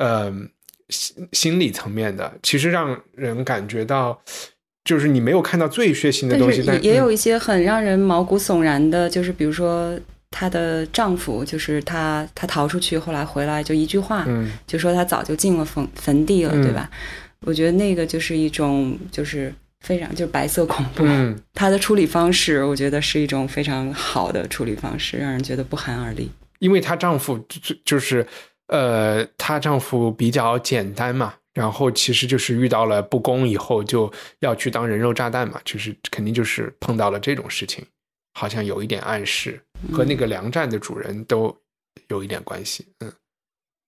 心理层面的，其实让人感觉到就是你没有看到最血腥的东西， 但也有一些很让人毛骨悚然的，就是比如说她的丈夫，就是她逃出去后来回来就一句话，就说她早就进了坟地了，对吧？我觉得那个就是一种就是非常就是白色恐怖，她的处理方式我觉得是一种非常好的处理方式，让人觉得不寒而栗。 因为她丈夫就是她丈夫比较简单嘛，然后其实就是遇到了不公以后就要去当人肉炸弹嘛，就是肯定就是碰到了这种事情，好像有一点暗示，和那个粮站的主人都有一点关系。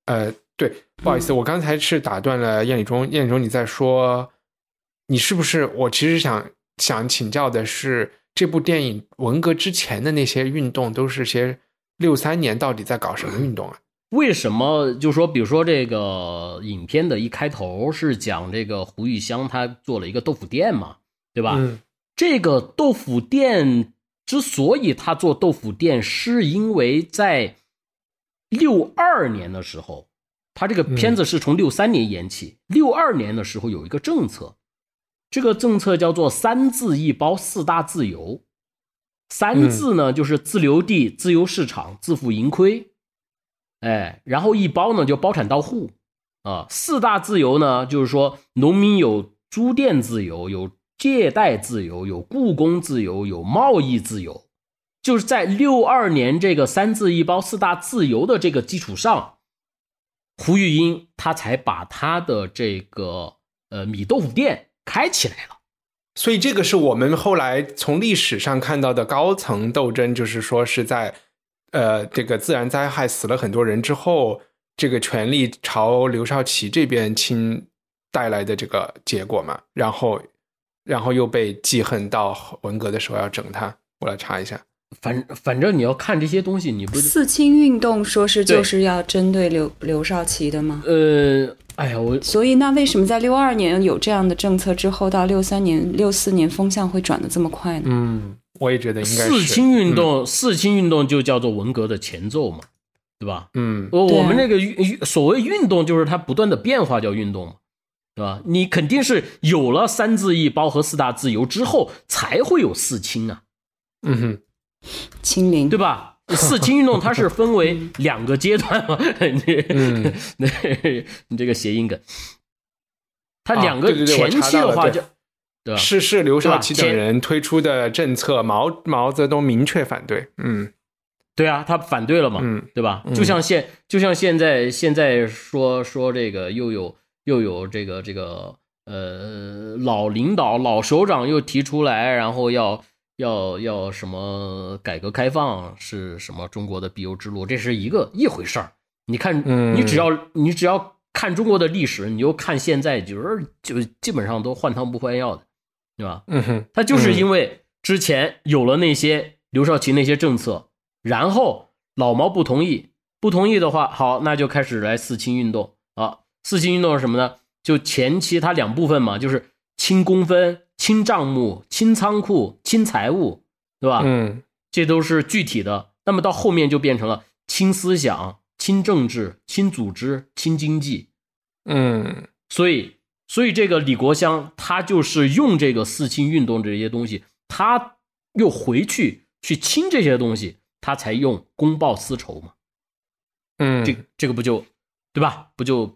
对，不好意思，我刚才是打断了燕礼中，你在说，你是不是？我其实想请教的是，这部电影文革之前的那些运动都是些63年到底在搞什么运动啊？ 为什么就说，比如说这个影片的一开头是讲这个胡玉香他做了一个豆腐店嘛，对吧？这个豆腐店之所以他做豆腐店，是因为在62年的时候，他这个片子是从63年延期，62年的时候有一个政策，这个政策叫做3自1包4大自由。3自呢就是自留地、自由市场、自负盈亏，然后1包呢就包产到户啊。4大自由呢就是说农民有租佃自由、有借贷自由、有雇工自由、有贸易自由。就是在62年这个3自1包4大自由的这个基础上，胡玉英他才把他的这个米豆腐店开起来了。 所以这个是我们后来从历史上看到的高层斗争，就是说是在这个自然灾害死了很多人之后，这个权力朝刘少奇这边倾带来的这个结果嘛，然后又被记恨到文革的时候要整他。我来查一下。 反正你要看这些东西，你不四清运动说是就是要针对刘少奇的吗？所以那为什么在62年有这样的政策之后，到63年、64年风向会转得这么快呢？ 我也觉得应该是。 四清运动就叫做文革的前奏嘛，对吧？我们这个所谓运动就是它不断的变化叫运动嘛，对吧？你肯定是有了3自1包和4大自由之后，才会有四清啊。 清零， 对吧？四清运动它是分为2个阶段嘛，你这个谐音梗，它2个前期的话就，对吧？ 是刘少奇等人推出的政策，毛泽东明确反对， 对啊，他反对了嘛，对吧？就像现在说这个又有这个老领导老首长又提出来，然后要什么改革开放是什么中国的必由之路，这是一回事儿。你看，你只要看中国的历史，你就看现在就基本上都换汤不换药的，对吧？他就是因为之前有了那些刘少奇那些政策，然后老毛不同意的话，好，那就开始来四清运动啊。四清运动是什么呢？就前期它2部分嘛，就是清公分、清账目、清仓库、清财务，对吧？这都是具体的。那么到后面就变成了清思想、清政治、清组织、清经济。所以这个李国香他就是用这个四清运动这些东西，他又回去清这些东西，他才用公报私仇嘛。这个不就对吧？不就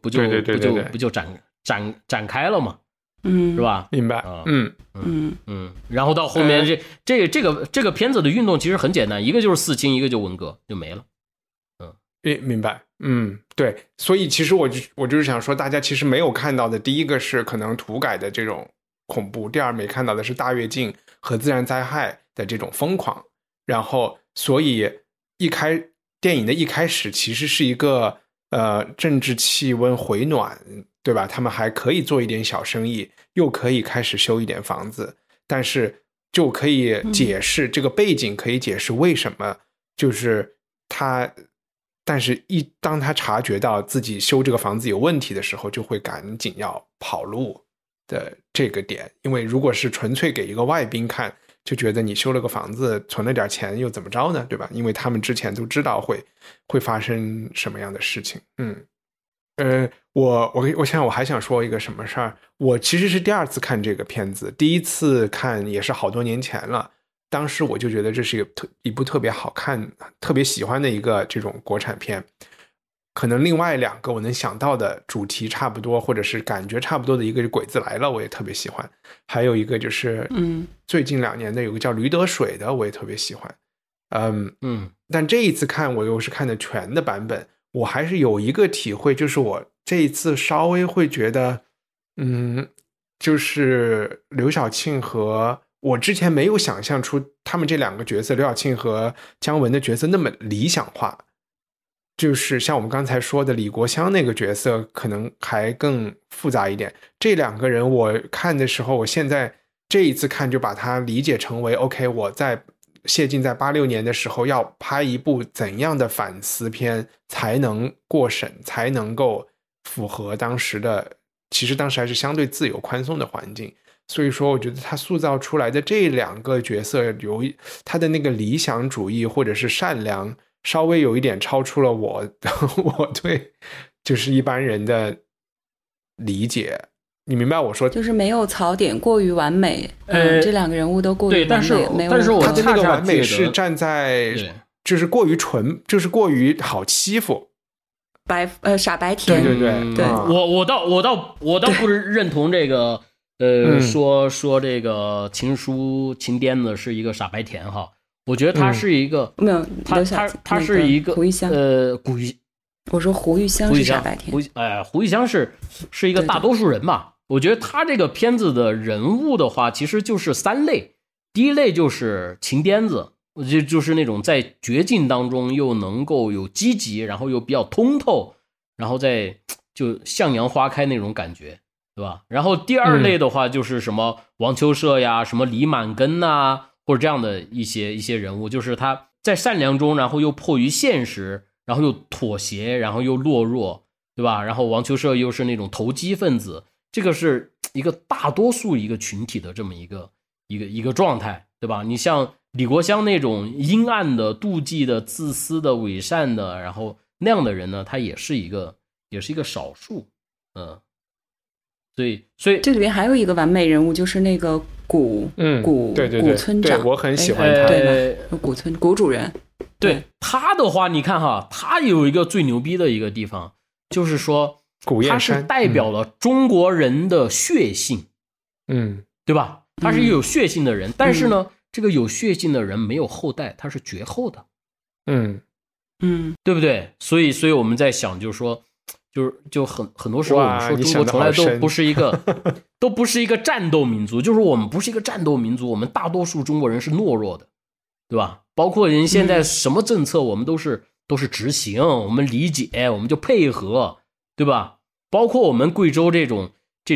展开了嘛。是吧？ 明白。 然后到后面这个片子的运动其实很简单，一个就是四清，一个就文革，就没了。 明白。对，所以其实我就是想说，大家其实没有看到的，第一个是可能土改的这种恐怖，第二没看到的是大跃进和自然灾害的这种疯狂。然后，所以电影的一开始其实是一个政治气温回暖。对吧？他们还可以做一点小生意，又可以开始修一点房子，但是就可以解释这个背景，可以解释为什么就是但是当他察觉到自己修这个房子有问题的时候，就会赶紧要跑路的这个点。因为如果是纯粹给一个外宾看，就觉得你修了个房子存了点钱又怎么着呢？对吧？因为他们之前都知道会发生什么样的事情。我想我还想说一个什么事儿。我其实是第2次看这个片子，第1次看也是好多年前了。当时我就觉得这是一部特别好看、特别喜欢的一个这种国产片。可能另外2个我能想到的主题差不多，或者是感觉差不多的，一个是《鬼子来了》，我也特别喜欢；还有一个就是最近2年的有个叫《驴得水》的，我也特别喜欢。但这一次看我又是看的全的版本。我还是有一个体会，就是我这一次稍微会觉得，就是刘晓庆和我之前没有想象出他们这2个角色，刘晓庆和姜文的角色那么理想化。 就是像我们刚才说的李国香那个角色可能还更复杂一点。这两个人我看的时候，我现在这一次看就把它理解成为 OK， 我在谢晋在86年的时候要拍一部怎样的反思片才能过审，才能够符合当时的，其实当时还是相对自由宽松的环境。所以说我觉得他塑造出来的这两个角色有他的那个理想主义或者是善良稍微有一点超出了我对就是一般人的理解。你明白我说就是没有槽点，过于完美。这两个人物都过于完美， 但是我他的那个完美是站在就是过于纯，就是过于好欺负。 傻白甜。 对， 我倒不认同这个说这个情书秦癫子是一个傻白甜哈。我觉得他是一个没有他是一个胡玉香我说胡玉香是傻白甜。 胡玉香是一个大多数人嘛。我觉得他这个片子的人物的话其实就是三类。第一类就是秦癫子，就是那种在绝境当中又能够有积极，然后又比较通透，然后再就向阳花开那种感觉，对吧？然后第二类的话就是什么王秋赦呀，什么李满根啊，或者这样的一些人物，就是他在善良中，然后又迫于现实，然后又妥协，然后又懦弱，对吧？然后王秋赦又是那种投机分子，这个是一个大多数一个群体的这么一个状态，对吧？你像李国香那种阴暗的、妒忌的、自私的、伪善的，然后那样的人呢，他也是一个少数，所以这里边还有一个完美人物，就是那个古村长， 对，我很喜欢他， 对吧？古主人， 对他的话，你看哈，他有一个最牛逼的一个地方，就是说他是代表了中国人的血性，对吧？他是一个有血性的人，但是呢，这个有血性的人没有后代，他是绝后的，对不对？所以我们在想，就是说，就很多时候我们说中国从来都不是一个战斗民族，就是我们不是一个战斗民族，我们大多数中国人是懦弱的，对吧？包括人现在什么政策，我们都是执行，我们理解，我们就配合，对吧？包括我们贵州这种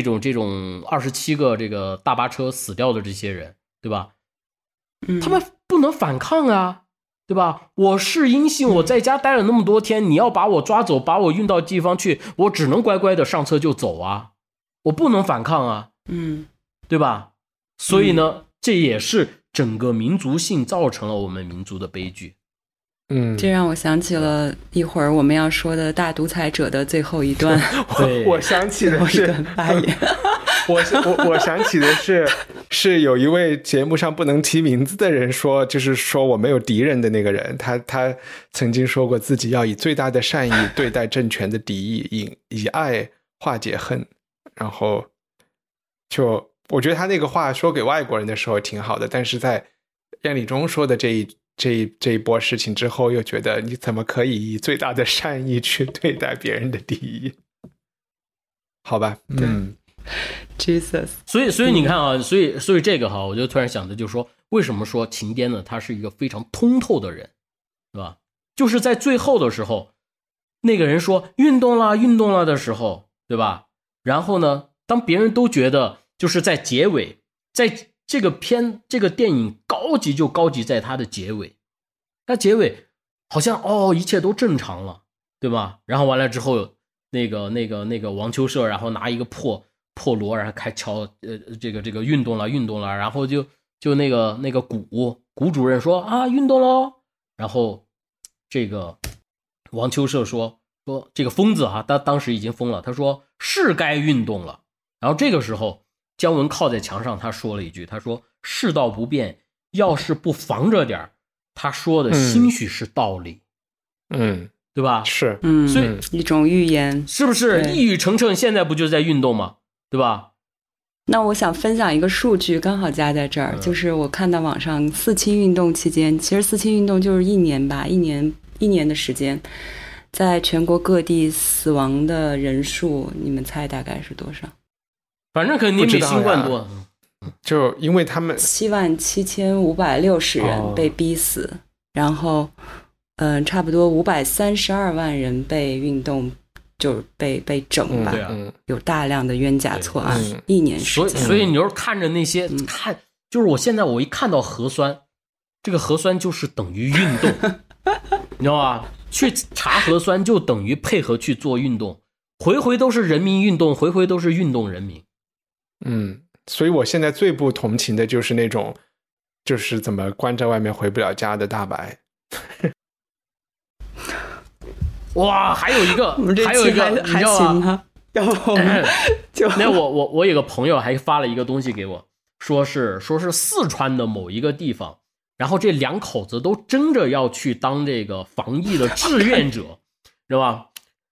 27个这个大巴车死掉的这些人，对吧？他们不能反抗啊，对吧？我是阴性，我在家待了那么多天，你要把我抓走，把我运到地方去，我只能乖乖的上车就走啊，我不能反抗啊，对吧？所以呢，这也是整个民族性造成了我们民族的悲剧。 这让我想起了一会儿我们要说的大独裁者的最后一段。 我想起的是我想起的是有一位节目上不能提名字的人说，就是说我没有敌人的那个人，他曾经说过自己要以最大的善意对待政权的敌意，以爱化解恨。然后就我觉得他那个话说给外国人的时候挺好的，但是在燕立忠说的这一波事情之后，又觉得你怎么可以以最大的善意去对待别人的敌意？好吧 Jesus。 所以你看啊，所以这个哈，我就突然想的就是说，为什么说秦癫呢？他是一个非常通透的人，对吧？就是在最后的时候，那个人说运动了的时候，对吧？然后呢，当别人都觉得就是在结尾，在这个电影高级在它的结尾，它结尾好像一切都正常了，对吧？然后完了之后，那个王秋赦，然后拿一个破锣，然后开敲，这个运动了，然后就那个古主任说啊运动喽，然后这个王秋赦说这个疯子啊，他当时已经疯了，他说是该运动了。然后这个时候姜文靠在墙上，他说了一句，他说世道不变，要是不防着点，他说的兴许是道理，对吧？ 是， 所以一种预言， 是不是一语成谶？现在不就在运动吗？对吧？ 那我想分享一个数据，刚好加在这儿，就是我看到网上四清运动期间，其实四清运动就是1年吧，一年的时间，在全国各地死亡的人数，你们猜大概是多少？ 反正肯定比新冠多， 就因为他们 77560人被逼死，然后差不多532万人被运动就被整吧，有大量的冤假错案，1年时间。 所以你就是看着那些就是我一看到核酸，这个核酸就是等于运动，你知道吧？去查核酸就等于配合去做运动，回回都是人民运动，回回都是运动人民。 所以我现在最不同情的就是那种，就是怎么关在外面回不了家的大白。 哇，还有一个，你知道吗？ 要不我们就那我有个朋友还发了一个东西给我，说是四川的某一个地方，然后这2口子都争着要去当这个防疫的志愿者，知道吧？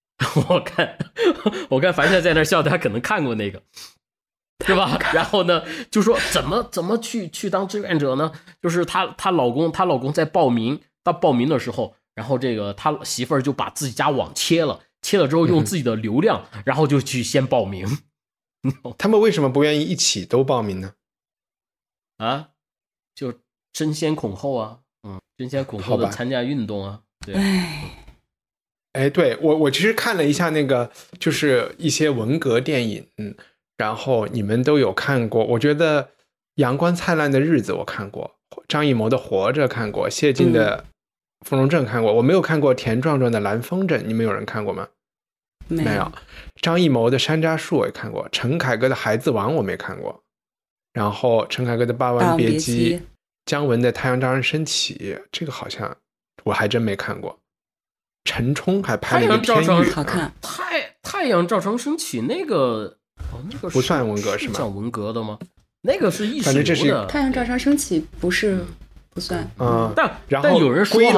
我看樊夏在那笑，他可能看过那个，是吧？然后呢，就说怎么去当志愿者呢？就是她老公在报名的时候，然后这个他媳妇儿就把自己家网切了之后用自己的流量，然后就去先报名。 他们为什么不愿意一起都报名呢？ 啊，就争先恐后啊，争先恐后的参加运动啊。对， 对，我其实看了一下那个，就是一些文革电影，然后你们都有看过。我觉得《阳光灿烂的日子》我看过，张艺谋的《活着》看过，谢晋的《芙蓉镇》看过，我没有看过田壮壮的《蓝风筝》，你们有人看过吗？没有。张艺谋的《山楂树》我也看过，陈凯歌的《孩子王》我没看过，然后陈凯歌的《霸王别姬》，姜文的《太阳照常升起》，这个好像我还真没看过。陈冲还拍了一个片语， 好看。 太阳照常升起那个不算文革是吗？ 讲文革的吗？那个是意识流的。 反正这是太阳照常升起不算。 但有人说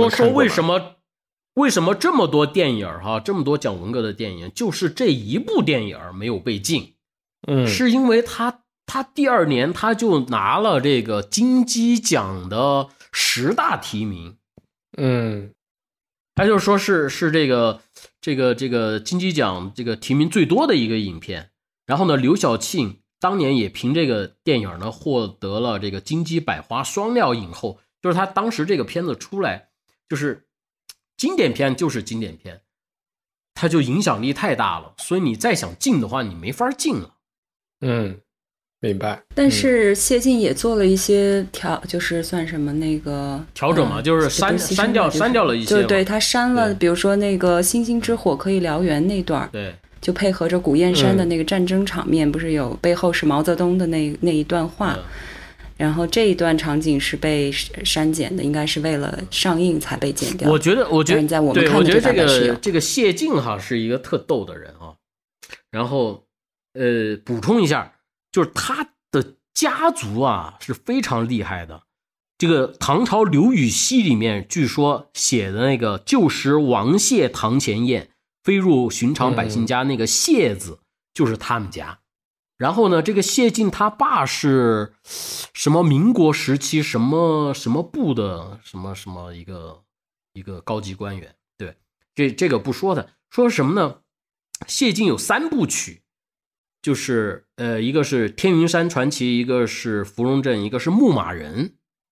为什么这么多电影这么多讲文革的电影，就是这一部电影没有被禁，是因为他第2年他就拿了这个金鸡奖的10大提名，他就说是这个金鸡奖这个提名最多的一个影片。然后呢，刘晓庆当年也凭这个电影呢获得了这个金鸡百花双料影后，就是他当时这个片子出来就是经典片，就是经典片，它就影响力太大了，所以你再想禁的话你没法禁了。 明白。 但是谢晋也做了一些就是算什么那个调整嘛，就是删掉了一些， 对，他删了，比如说那个星星之火可以燎原那段， 对， 就配合着古燕山的那个战争场面，不是有背后是毛泽东的那一段话，然后这一段场景是被删减的，应该是为了上映才被剪掉。 我觉得在我们看的这个谢晋是一个特逗的人啊。然后补充一下，就是他的家族是非常厉害的。这个唐朝刘禹锡里面据说写的那个旧时王谢堂前燕，飞入寻常百姓家，那个谢字就是他们家。然后呢，这个谢晋他爸是什么民国时期什么部的什么一个高级官员。对，这个不说的，说什么呢？谢晋有3部曲，就是一个是天云山传奇，一个是芙蓉镇，一个是牧马人。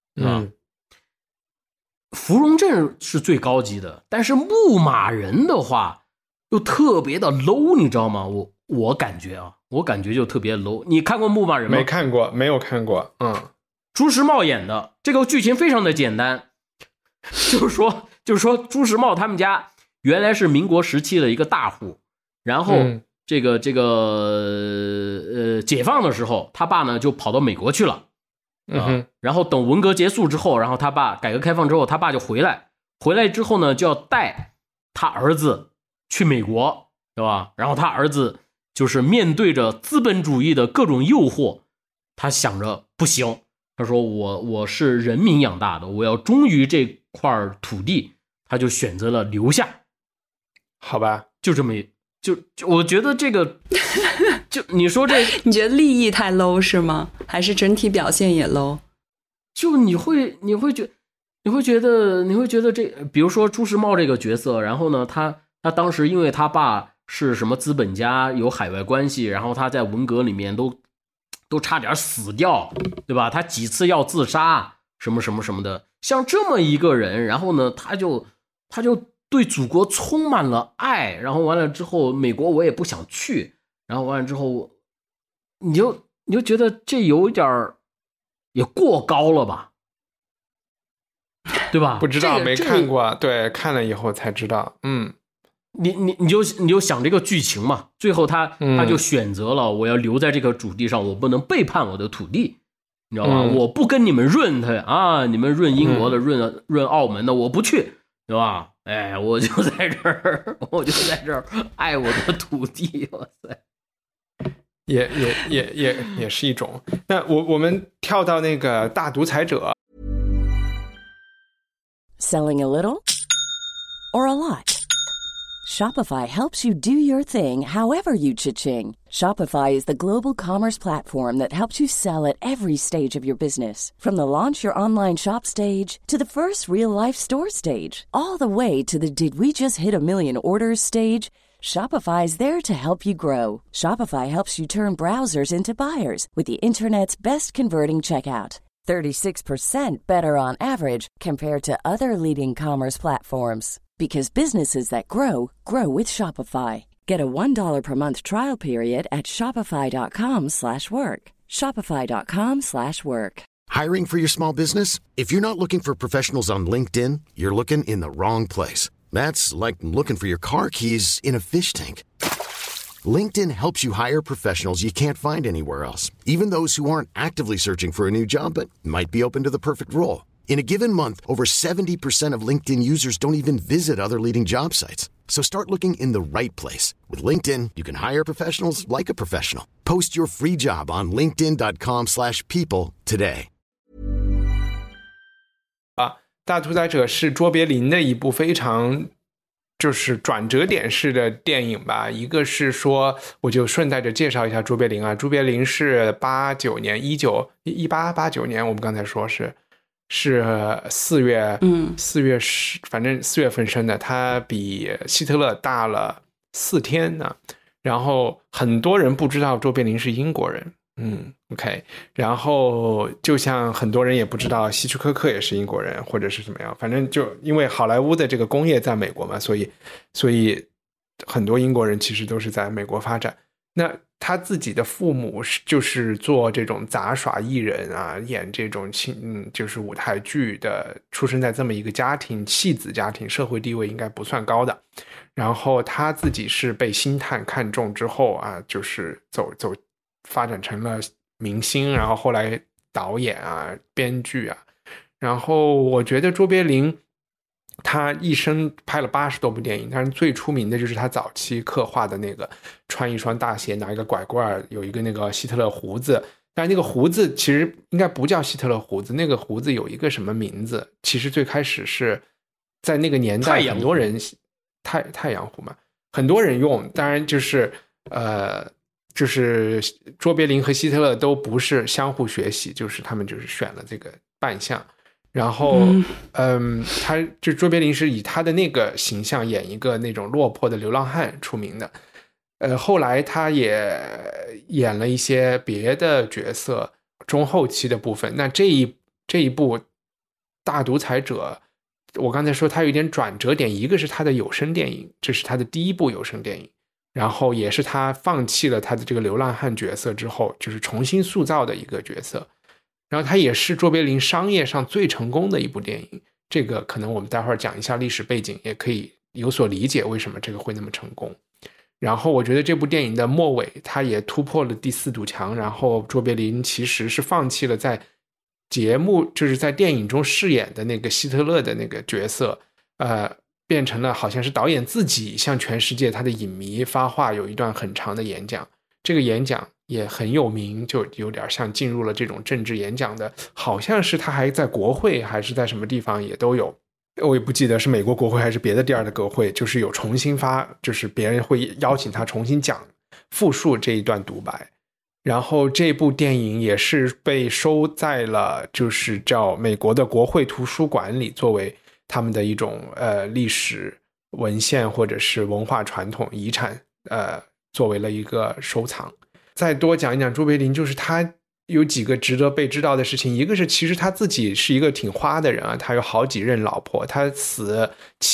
芙蓉镇是最高级的，但是牧马人的话又特别的 low， 你知道吗？我感觉就特别 low。你看过牧马人吗？ 没看过，没有看过。 朱时茂演的，这个剧情非常的简单，就是说朱时茂他们家原来是民国时期的一个大户，然后这个解放的时候，他爸呢就跑到美国去了。然后等文革结束之后，然后他爸改革开放之后，他爸就回来之后呢，就要带他儿子去美国，对吧？然后他儿子就是面对着资本主义的各种诱惑，他想着不行，他说我是人民养大的，我要忠于这块土地，他就选择了留下。 好吧， 就这么就我觉得这个就你说你觉得立意太 low 是吗？还是整体表现也 low？ 就你会觉得这，比如说朱时茂这个角色，然后呢，他当时因为他爸是什么资本家，有海外关系，然后他在文革里面都差点死掉，对吧？他几次要自杀，什么的，像这么一个人，然后呢，他就他就对祖国充满了爱，然后完了之后美国我也不想去，然后完了之后你就觉得这有点也过高了吧，对吧？ 不知道，没看过，对，看了以后才知道。 你就想这个剧情嘛，最后他就选择了我要留在这个土地上，我不能背叛我的土地，你知道吧？我不跟你们润他啊，你们润英国的润澳门的，我不去，对吧？哎，我就在这儿爱我的土地，哇塞！ 也是一种。那我们跳到那个大独裁者。 Selling a little or a lot? Shopify helps you do your thing however you cha-ching. Shopify is the global commerce platform that helps you sell at every stage of your business. From the launch your online shop stage to the first real-life store stage, all the way to the did we just hit a million orders stage. Shopify is there to help you grow. Shopify helps you turn browsers into buyers with the internet's best converting checkout. 36% better on average compared to other leading commerce platforms. Because businesses that grow, grow with Shopify. Get a $1 per month trial period at shopify.com/work. Shopify.com/work. Hiring for your small business? If you're not looking for professionals on LinkedIn, you're looking in the wrong place. That's like looking for your car keys in a fish tank. LinkedIn helps you hire professionals you can't find anywhere else, even those who aren't actively searching for a new job but might be open to the perfect role. In a given month, over 70% of LinkedIn users don't even visit other leading job sites. So start looking in the right place. With LinkedIn, you can hire professionals like a professional. Post your free job on linkedin.com/people today. 大独裁者是卓别林的一部非常就是转折点式的电影吧。一个是说，我就顺带着介绍一下卓别林啊。卓别林是89年1889年，我们刚才说是4月10，反正4月份生的，他比希特勒大了4天呢。然后很多人不知道卓别林是英国人，OK。然后就像很多人也不知道希区柯克也是英国人，或者是怎么样，反正就因为好莱坞的这个工业在美国嘛，所以很多英国人其实都是在美国发展。那他自己的父母就是做这种杂耍艺人啊，演这种就是舞台剧的，出生在这么一个家庭，戏子家庭，社会地位应该不算高的。然后他自己是被星探看中之后啊，就是发展成了明星，然后后来导演啊、编剧啊。然后我觉得卓别林他一生拍了80多部电影，但是最出名的就是他早期刻画的那个穿一双大鞋拿一个拐棍，有一个那个希特勒胡子。但是那个胡子其实应该不叫希特勒胡子，那个胡子有一个什么名字，其实最开始是在那个年代很多人太阳胡嘛，很多人用。当然就是卓别林和希特勒都不是相互学习，就是他们就是选了这个扮相。然后他就卓别林是以他的那个形象演一个那种落魄的流浪汉出名的。后来他也演了一些别的角色，中后期的部分。那这一部大独裁者，我刚才说他有一点转折点，一个是他的有声电影，这是他的第一部有声电影，然后也是他放弃了他的这个流浪汉角色之后，就是重新塑造的一个角色。然后它也是卓别林商业上最成功的一部电影，这个可能我们待会儿讲一下历史背景，也可以有所理解为什么这个会那么成功。然后我觉得这部电影的末尾，它也突破了第4堵墙，然后卓别林其实是放弃了在就是在电影中饰演的那个希特勒的那个角色，变成了好像是导演自己向全世界他的影迷发话，有一段很长的演讲。这个演讲也很有名，就有点像进入了这种政治演讲的，好像是他还在国会还是在什么地方也都有，我也不记得是美国国会还是别的地儿的国会，就是有重新就是别人会邀请他重新复述这一段独白。然后这部电影也是被收在了就是叫美国的国会图书馆里，作为他们的一种历史文献或者是文化传统遗产，作为了一个收藏。再多讲一讲卓别林，就是他有几个值得被知道的事情，一个是其实他自己是一个挺花的人啊，他有好几任老婆，他死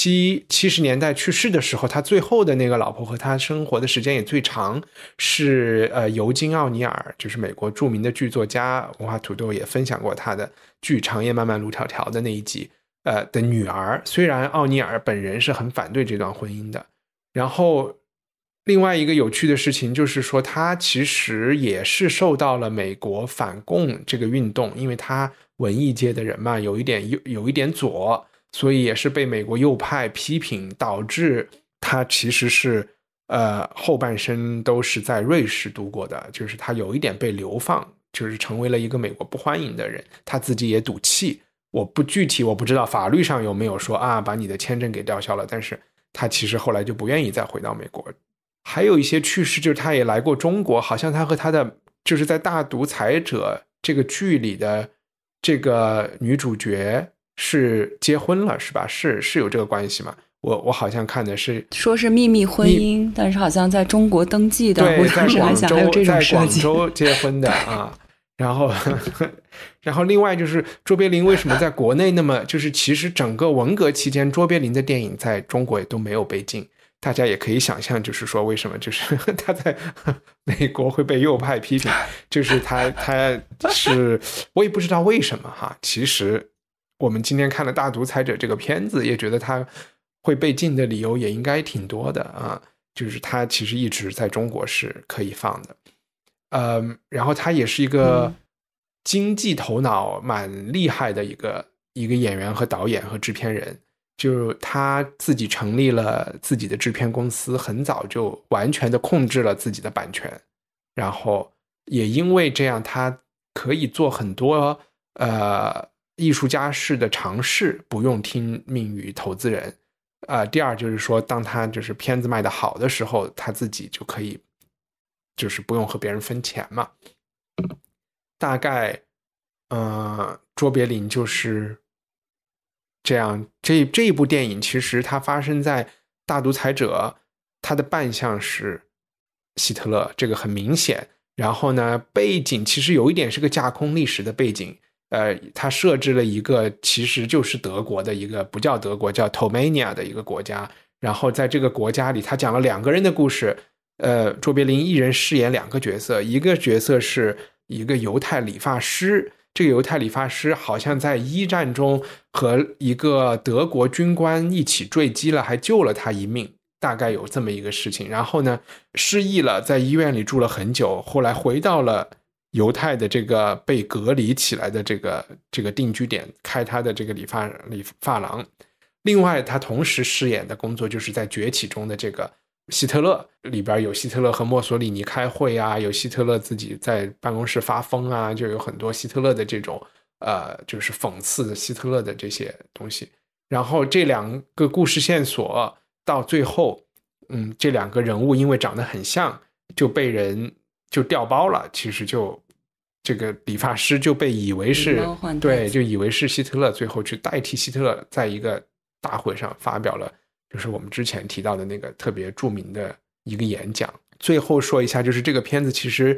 70年代去世的时候，他最后的那个老婆和他生活的时间也最长，是尤金·奥尼尔，就是美国著名的剧作家，文化土豆也分享过他的剧《长夜漫漫路迢迢》的那一集的女儿，虽然奥尼尔本人是很反对这段婚姻的。然后另外一个有趣的事情就是说，他其实也是受到了美国反共这个运动，因为他文艺界的人嘛，有一点左，所以也是被美国右派批评，导致他其实是后半生都是在瑞士度过的，就是他有一点被流放，就是成为了一个美国不欢迎的人，他自己也赌气。具体我不知道法律上有没有说把你的签证给吊销了，但是他其实后来就不愿意再回到美国。还有一些趣事，就是他也来过中国，好像他和他的就是在《大独裁者》这个剧里的这个女主角是结婚了，是吧？是有这个关系吗？我好像看的是说是秘密婚姻，但是好像在中国登记的， 对， 我当时还想还有这种设计， 在广州结婚的啊。然后另外就是卓别林为什么在国内那么，就是其实整个文革期间卓别林的电影在中国也都没有被禁，大家也可以想象，就是说为什么就是他在美国会被右派批评，就是他是我也不知道为什么哈。其实我们今天看了《大独裁者》这个片子，也觉得他会被禁的理由也应该挺多的啊，就是他其实一直在中国是可以放的。然后他也是一个经济头脑蛮厉害的一个演员和导演和制片人，就他自己成立了自己的制片公司，很早就完全的控制了自己的版权，然后也因为这样他可以做很多艺术家式的尝试，不用听命于投资人。第二就是说，当他就是片子卖得好的时候，他自己就可以就是不用和别人分钱嘛。大概卓别林就是这样。这一部电影其实它发生在大独裁者，它的扮相是希特勒，这个很明显。然后呢，背景其实有一点是个架空历史的背景，它设置了一个其实就是德国的一个不叫德国，叫 Tomania 的一个国家。然后在这个国家里，他讲了2个人的故事。卓别林一人饰演2个角色，一个角色是一个犹太理发师，这个犹太理发师好像在1战中和一个德国军官一起坠机了，还救了他一命，大概有这么一个事情。然后呢，失忆了，在医院里住了很久，后来回到了犹太的这个被隔离起来的这个定居点，开他的这个理发廊。另外他同时饰演的工作就是在崛起中的这个希特勒，里边有希特勒和墨索里尼开会啊，有希特勒自己在办公室发疯啊，就有很多希特勒的这种就是讽刺希特勒的这些东西。然后这2个故事线索到最后这2个人物因为长得很像就被人就调包了，其实就这个理发师就被以为是对，就以为是希特勒，最后去代替希特勒在一个大会上发表了就是我们之前提到的那个特别著名的一个演讲。最后说一下，就是这个片子其实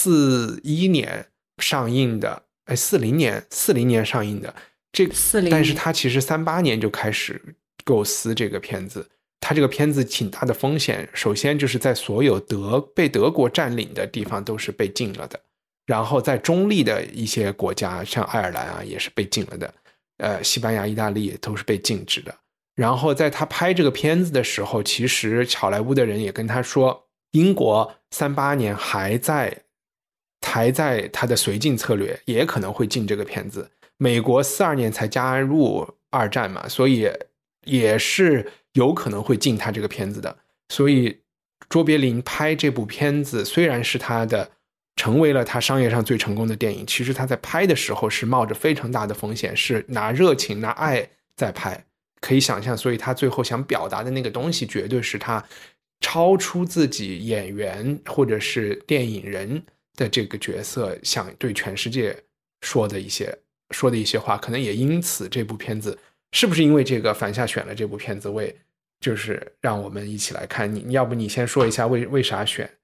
41年上映的，40年上映的，但是他其实38年就开始构思这个片子。他这个片子挺大的风险，首先就是在所有被德国占领的地方都是被禁了的，然后在中立的一些国家像爱尔兰啊也是被禁了的，西班牙、意大利也都是被禁止的。然后在他拍这个片子的时候，其实好莱坞的人也跟他说，英国38年还在他的绥靖策略，也可能会禁这个片子。美国42年才加入2战嘛，所以也是有可能会禁他这个片子的。所以卓别林拍这部片子虽然是成为了他商业上最成功的电影，其实他在拍的时候是冒着非常大的风险，是拿热情拿爱在拍，可以想象。所以他最后想表达的那个东西绝对是他超出自己演员或者是电影人的这个角色想对全世界说的一些话。可能也因此这部片子是不是因为这个反下选了这部片子，就是让我们一起来看。你要不你先说一下为啥选？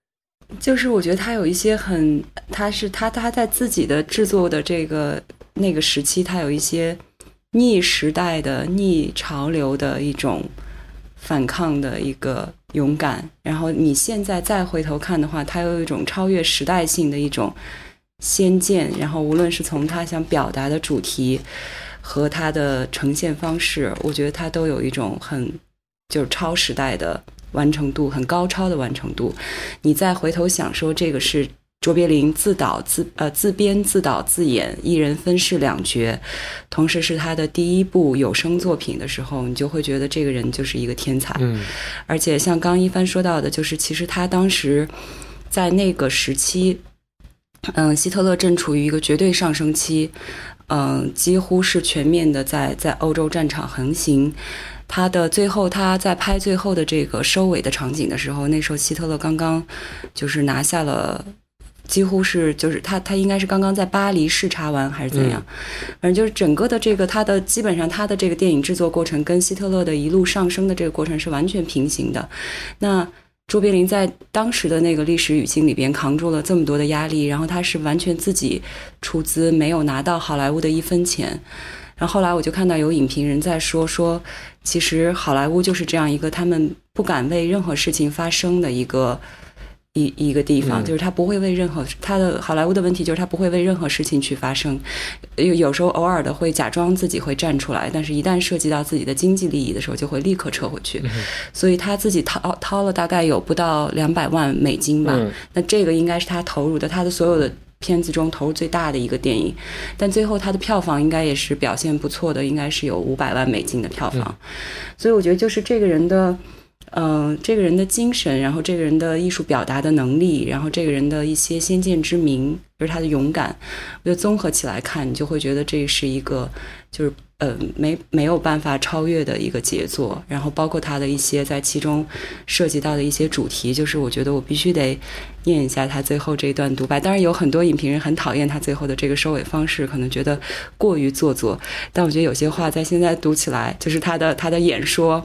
就是我觉得他有一些他在自己的制作的那个时期，他有一些逆时代的、逆潮流的一种反抗的一个勇敢，然后你现在再回头看的话，他有一种超越时代性的一种先见，然后无论是从他想表达的主题和他的呈现方式，我觉得他都有一种就是超时代的完成度，很高超的完成度。你再回头想说这个是卓别林自编自导自演，一人分饰两角，同时是他的第一部有声作品的时候，你就会觉得这个人就是一个天才。而且像刚一帆说到的，就是其实他当时在那个时期，希特勒正处于一个绝对上升期，几乎是全面的在欧洲战场横行。他在拍最后的这个收尾的场景的时候，那时候希特勒刚刚就是拿下了，几乎是就是他应该是刚刚在巴黎视察完还是怎样，反正就是整个的这个基本上他的这个电影制作过程跟希特勒的一路上升的这个过程是完全平行的。那卓别林在当时的那个历史语境里边扛住了这么多的压力，然后他是完全自己出资，没有拿到好莱坞的一分钱。然后后来我就看到有影评人在说其实好莱坞就是这样一个他们不敢为任何事情发声的一个地方，就是他不会为任何他的好莱坞的问题就是他不会为任何事情去发声，有时候偶尔的会假装自己会站出来，但是一旦涉及到自己的经济利益的时候就会立刻撤回去。所以他自己掏了大概有不到200万美金吧，那这个应该是他投入的他的所有的片子中投入最大的一个电影，但最后他的票房应该也是表现不错的，应该是有500万美金的票房。所以我觉得就是这个人的精神，然后这个人的艺术表达的能力，然后这个人的一些先见之明，就是他的勇敢，我觉得综合起来看，你就会觉得这是一个就是没有办法超越的一个杰作。然后包括他的一些在其中涉及到的一些主题，就是我觉得我必须得念一下他最后这一段独白。当然有很多影评人很讨厌他最后的这个收尾方式，可能觉得过于做作，但我觉得有些话在现在读起来，就是他的演说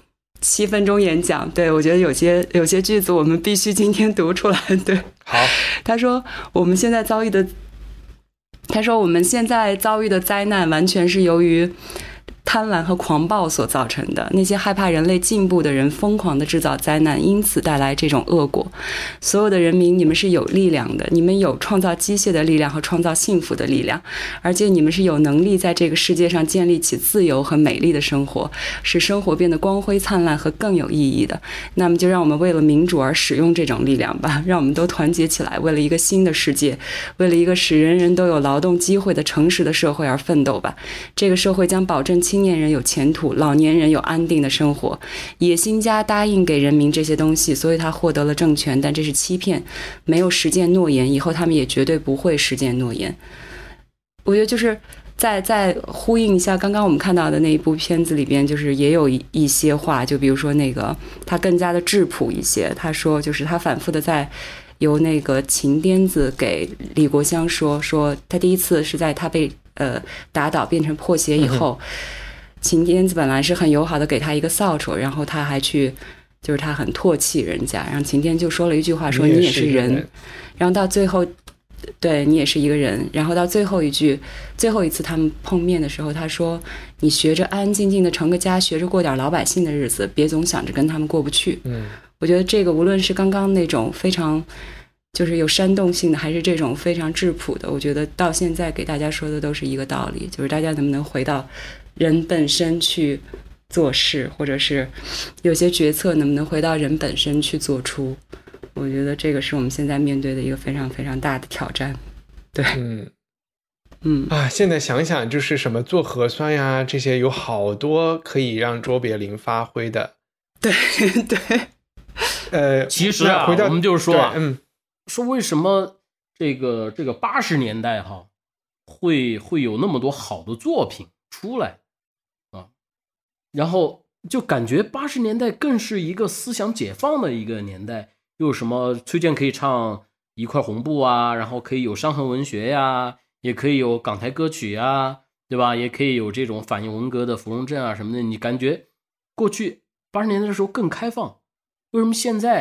7分钟演讲，对，我觉得有些句子我们必须今天读出来。对， 好， 他说我们现在遭遇的灾难完全是由于贪婪和狂暴所造成的，那些害怕人类进步的人疯狂地制造灾难，因此带来这种恶果。所有的人民，你们是有力量的，你们有创造机械的力量和创造幸福的力量，而且你们是有能力在这个世界上建立起自由和美丽的生活，使生活变得光辉灿烂和更有意义的。那么就让我们为了民主而使用这种力量吧，让我们都团结起来，为了一个新的世界，为了一个使人人都有劳动机会的诚实的社会而奋斗吧。这个社会将保证青年人有前途，老年人有安定的生活。野心家答应给人民这些东西，所以他获得了政权，但这是欺骗，没有实践诺言，以后他们也绝对不会实践诺言。我觉得就是再呼应一下刚刚我们看到的那一部片子里边，就是也有一些话，就比如说那个他更加的质朴一些，他说就是他反复的在由那个秦癫子给李国香说他第一次是在他被打倒变成破鞋以后，秦癫子本来是很友好的给他一个扫帚，然后他还去就是他很唾弃人家，然后秦癫就说了一句话，说你也是人，然后到最后对你也是一个人，然后到最后一次他们碰面的时候，他说你学着安安静静的成个家，学着过点老百姓的日子，别总想着跟他们过不去。我觉得这个无论是刚刚那种非常就是有煽动性的，还是这种非常质朴的，我觉得到现在给大家说的都是一个道理，就是大家能不能回到人本身去做事，或者是有些决策能不能回到人本身去做出，我觉得这个是我们现在面对的一个非常非常大的挑战。对， 现在想想就是什么做核酸呀，这些有好多可以让卓别林发挥的。 对对， 其实回到我们就是说说为什么这个80年代会有那么多好的作品出来啊，然后就感觉80年代更是一个思想解放的一个年代，又有什么崔健可以唱一块红布啊，然后可以有伤痕文学呀，也可以有港台歌曲啊，对吧？也可以有这种反映文革的芙蓉镇啊什么的，你感觉过去80年代的时候更开放，为什么现在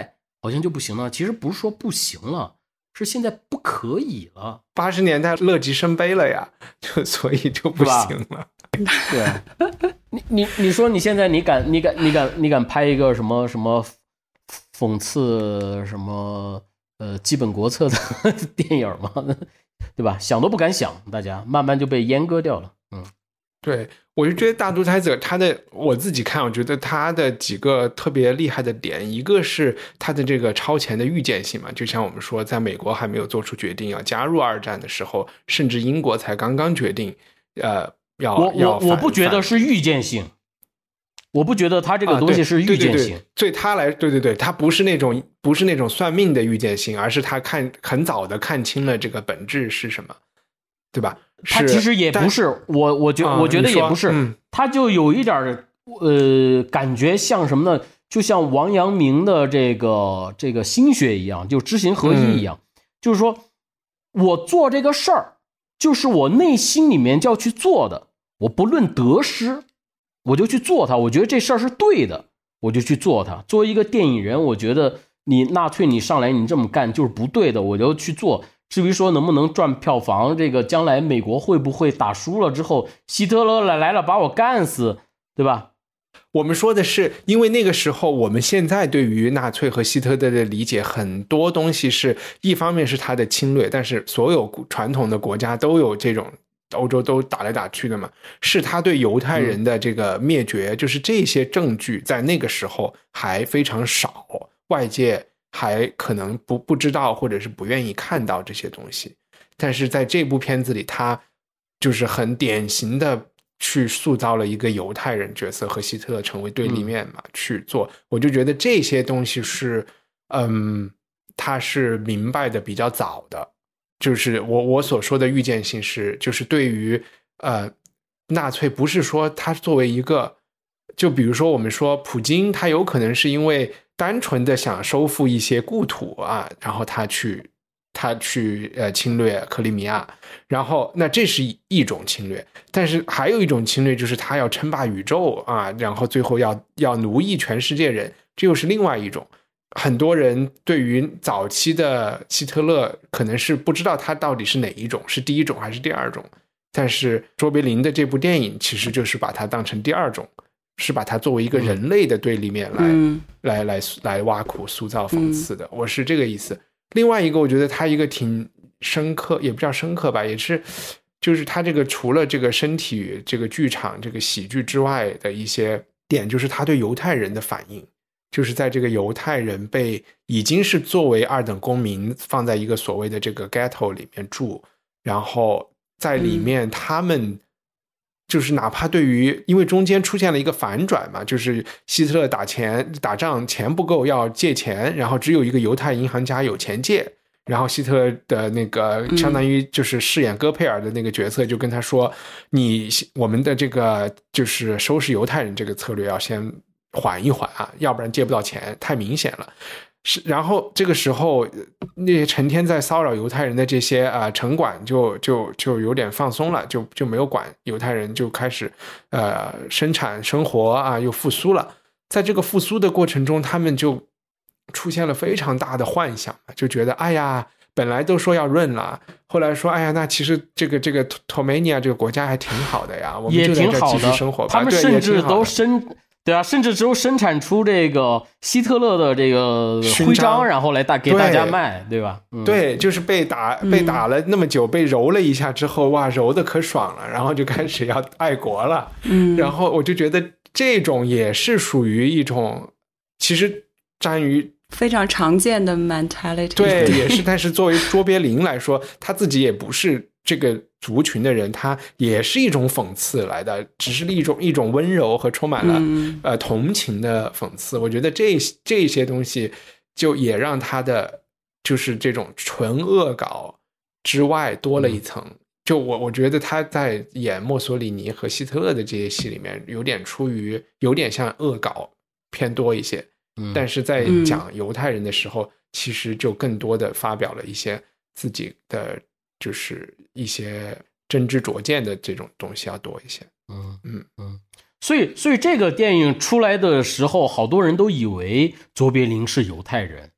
好像就不行了。其实不是说不行了，是现在不可以了。 80年代乐极生悲了呀，所以就不行了。 对，你说你现在你敢拍一个什么讽刺什么基本国策的电影吗？对吧？想都不敢想，大家慢慢就被阉割掉了。 对，我就觉得大独裁者我自己看，我觉得他的几个特别厉害的点，一个是他的这个超前的预见性嘛，就像我们说，在美国还没有做出决定要加入二战的时候，甚至英国才刚刚决定， 我不觉得是预见性，我不觉得他这个东西是预见性， 对他来，对，他不是那种算命的预见性，而是他很早的看清了这个本质是什么，对吧？ 他其实也不是，我觉得也不是，他就有一点感觉像什么呢？就像王阳明的这个心学一样，就知行合一一样，就是说我做这个事儿，就是我内心里面就要去做的，我不论得失，我就去做它。我觉得这事儿是对的，我就去做它。作为一个电影人，我觉得你纳粹你上来你这么干就是不对的，我就去做。至于说能不能赚票房，这个将来美国会不会打输了之后，希特勒来了把我干死，对吧？ 我们说的是，因为那个时候我们现在对于纳粹和希特勒的理解，很多东西是一方面是他的侵略，但是所有传统的国家都有这种，欧洲都打来打去的嘛，是他对犹太人的这个灭绝，就是这些证据在那个时候还非常少，外界还可能不知道或者是不愿意看到这些东西，但是在这部片子里，他就是很典型的去塑造了一个犹太人角色和希特勒成为对立面嘛，去做，我就觉得这些东西是他是明白的比较早的，就是我所说的预见性是，就是对于纳粹不是说他作为一个，就比如说我们说普京，他有可能是因为单纯的想收复一些故土啊，然后他去侵略克里米亚，然后那这是一种侵略，但是还有一种侵略就是他要称霸宇宙啊，然后最后要奴役全世界人，这又是另外一种。很多人对于早期的希特勒可能是不知道他到底是哪一种，是第一种还是第二种，但是卓别林的这部电影其实就是把它当成第二种，是把它作为一个人类的对立面来挖苦、塑造、讽刺的。我是这个意思。另外一个，我觉得他一个挺深刻，也不叫深刻吧，也是就是他这个除了这个身体、这个剧场、这个喜剧之外的一些点，就是他对犹太人的反应。就是在这个犹太人已经是作为二等公民放在一个所谓的这个 ghetto 里面住，然后在里面他们就是哪怕对于，因为中间出现了一个反转嘛，就是希特勒打仗钱不够要借钱，然后只有一个犹太银行家有钱借，然后希特勒的那个相当于就是饰演戈佩尔的那个角色就跟他说，我们的这个就是收拾犹太人这个策略要先缓一缓啊，要不然借不到钱，太明显了。然后这个时候，那些成天在骚扰犹太人的这些城管就有点放松了，就没有管犹太人，就开始生产生活啊，又复苏了。在这个复苏的过程中，他们就出现了非常大的幻想，就觉得哎呀，本来都说要润了，后来说哎呀，那其实这个托梅尼亚这个国家还挺好的呀，我们就在这继续生活吧。 他们甚至都对啊，甚至只有生产出这个希特勒的这个徽章，然后来给大家卖，对吧？ 对，就是被打了那么久，被揉了一下之后，哇，揉的可爽了，然后就开始要爱国了。然后我就觉得这种也是属于一种，其实沾于非常常见的 mentality。 对，也是。但是作为卓别林来说，他自己也不是这个族群的人，他也是一种讽刺来的，只是一种温柔和充满了同情的讽刺。我觉得这些东西就也让他的就是这种纯恶搞之外多了一层。就我觉得他在演墨索里尼和希特勒的这些戏里面，有点像恶搞偏多一些，但是在讲犹太人的时候，其实就更多的发表了一些自己的就是一些真知灼见的这种东西要多一些。 所以这个电影出来的时候，好多人都以为卓别林是犹太人，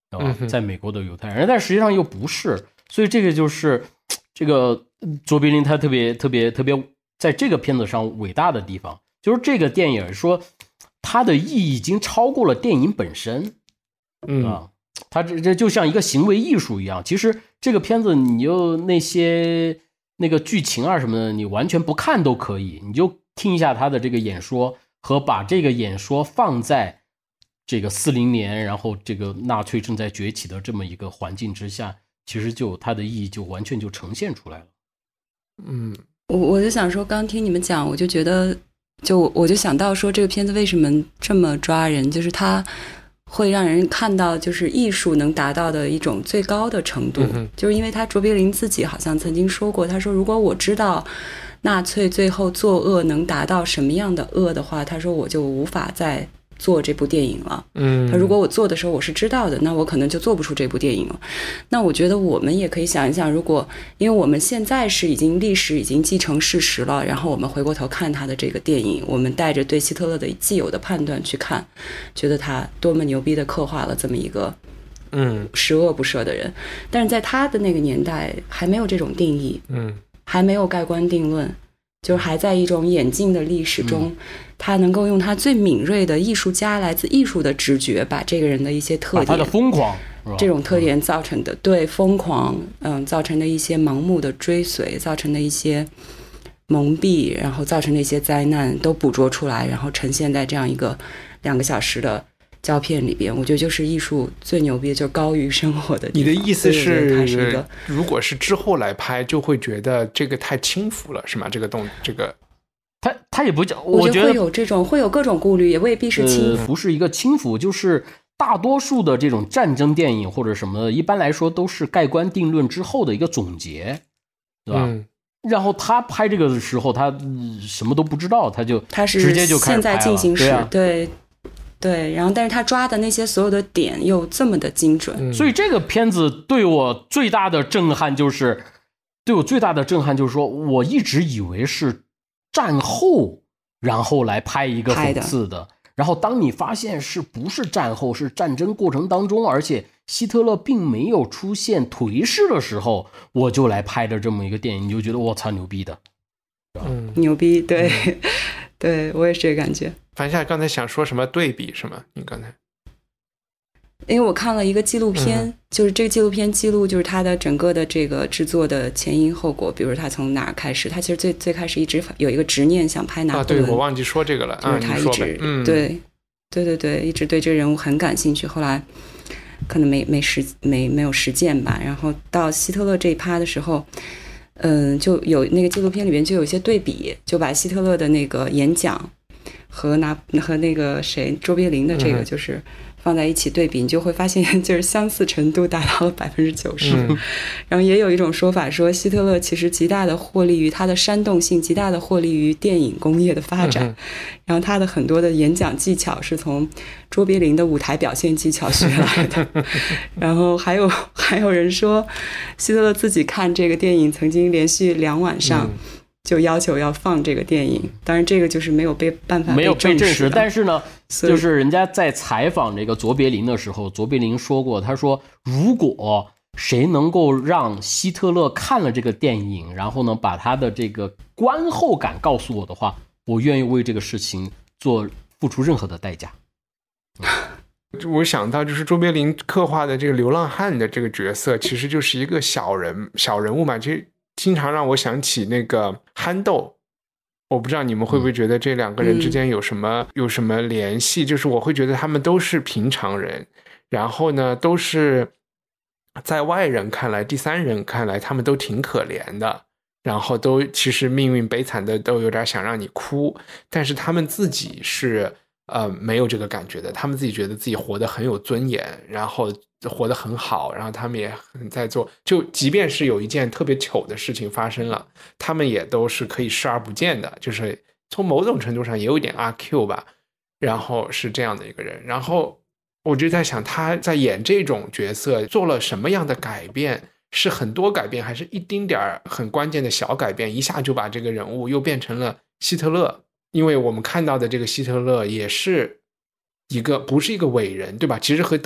对吧？在美国的犹太人，但实际上又不是，所以这个就是这个卓别林他特别在这个片子上伟大的地方，就是这个电影说它的意义已经超过了电影本身，它这就像一个行为艺术一样。其实这个片子你就那个剧情啊什么的，你完全不看都可以，你就听一下他的这个演说，和把这个演说放在这个40年，然后这个纳粹正在崛起的这么一个环境之下，其实就它的意义就完全就呈现出来了。 我就想说，刚听你们讲，我就觉得，我就想到说，这个片子为什么这么抓人，就是它会让人看到，就是艺术能达到的一种最高的程度，就是因为卓别林自己好像曾经说过，他说如果我知道纳粹最后作恶能达到什么样的恶的话，他说我就无法再做这部电影了。他如果我做的时候我是知道的，那我可能就做不出这部电影了。那我觉得我们也可以想一想，如果因为我们现在是历史已经既成事实了，然后我们回过头看他的这个电影，我们带着对希特勒的既有的判断去看，觉得他多么牛逼的刻画了这么一个十恶不赦的人。但是在他的那个年代还没有这种定义，还没有盖棺定论，就是还在一种演进的历史中，他能够用他最敏锐的艺术家来自艺术的直觉，把这个人的一些特点， 他的疯狂， 这种特点造成的对疯狂，造成的一些盲目的追随，造成的一些蒙蔽，然后造成的一些灾难都捕捉出来，然后呈现在这样一个2个小时的胶片里边。我觉得就是艺术最牛逼的，就是高于生活的地方。 你的意思是如果是之后来拍，就会觉得这个太轻浮了，是吗？这个他也不叫， 我觉得会有各种顾虑，也未必是轻浮， 不是一个轻浮，就是大多数的这种战争电影或者什么的，一般来说都是盖棺定论之后的一个总结，对吧？然后他拍这个的时候，他什么都不知道，他是直接就开始拍了， 现在进行时， 对， 然后但是他抓的那些所有的点又这么的精准， 所以这个片子对我最大的震撼就是说，我一直以为是战后然后来拍一个讽刺的，然后当你发现不是战后，是战争过程当中，而且希特勒并没有出现颓势的时候，我就来拍的这么一个电影，你就觉得我操牛逼的， 牛逼，对，对我也是这个感觉。 樊夏刚才想说什么对比是吗？你刚才因为我看了一个纪录片，就是这个纪录片记录就是他的整个的这个制作的前因后果，比如他从哪儿开始，他其实最开始一直有一个执念想拍拿破仑， 对，我忘记说这个了， 就是他一直对一直对这个人物很感兴趣，后来可能没有实践吧，然后到希特勒这一趴的时候，就有那个纪录片里面就有一些对比，就把希特勒的那个演讲和那个卓别林的这个就是放在一起对比，你就会发现就是相似程度达到了90%。然后也有一种说法说，希特勒其实极大的获利于他的煽动性，极大的获利于电影工业的发展。然后他的很多的演讲技巧是从卓别林的舞台表现技巧学来的。然后还有人说，希特勒自己看这个电影曾经连续2晚上。就要求要放这个电影，当然这个就是没有被证实， 但是呢，就是人家在采访这个卓别林的时候，卓别林说过，他说如果谁能够让希特勒看了这个电影，然后呢把他的这个观后感告诉我的话，我愿意为这个事情付出任何的代价。 我想到就是卓别林刻画的这个流浪汉的这个角色，其实就是一个小人物嘛，其实经常让我想起那个憨豆，我不知道你们会不会觉得这2个人之间有什么联系，就是我会觉得他们都是平常人，然后呢都是在外人看来，第三人看来他们都挺可怜的，然后都其实命运悲惨的都有点想让你哭，但是他们自己是没有这个感觉的，他们自己觉得自己活得很有尊严，然后活得很好，然后他们也很在做，就即便是有一件特别糗的事情发生了，他们也都是可以视而不见的，就是从某种程度上也有一点阿 Q 吧，然后是这样的一个人。然后我就在想，他在演这种角色做了什么样的改变，是很多改变还是一丁点儿很关键的小改变，一下就把这个人物又变成了希特勒。因为我们看到的这个希特勒也是不是一个伟人，对吧？其实和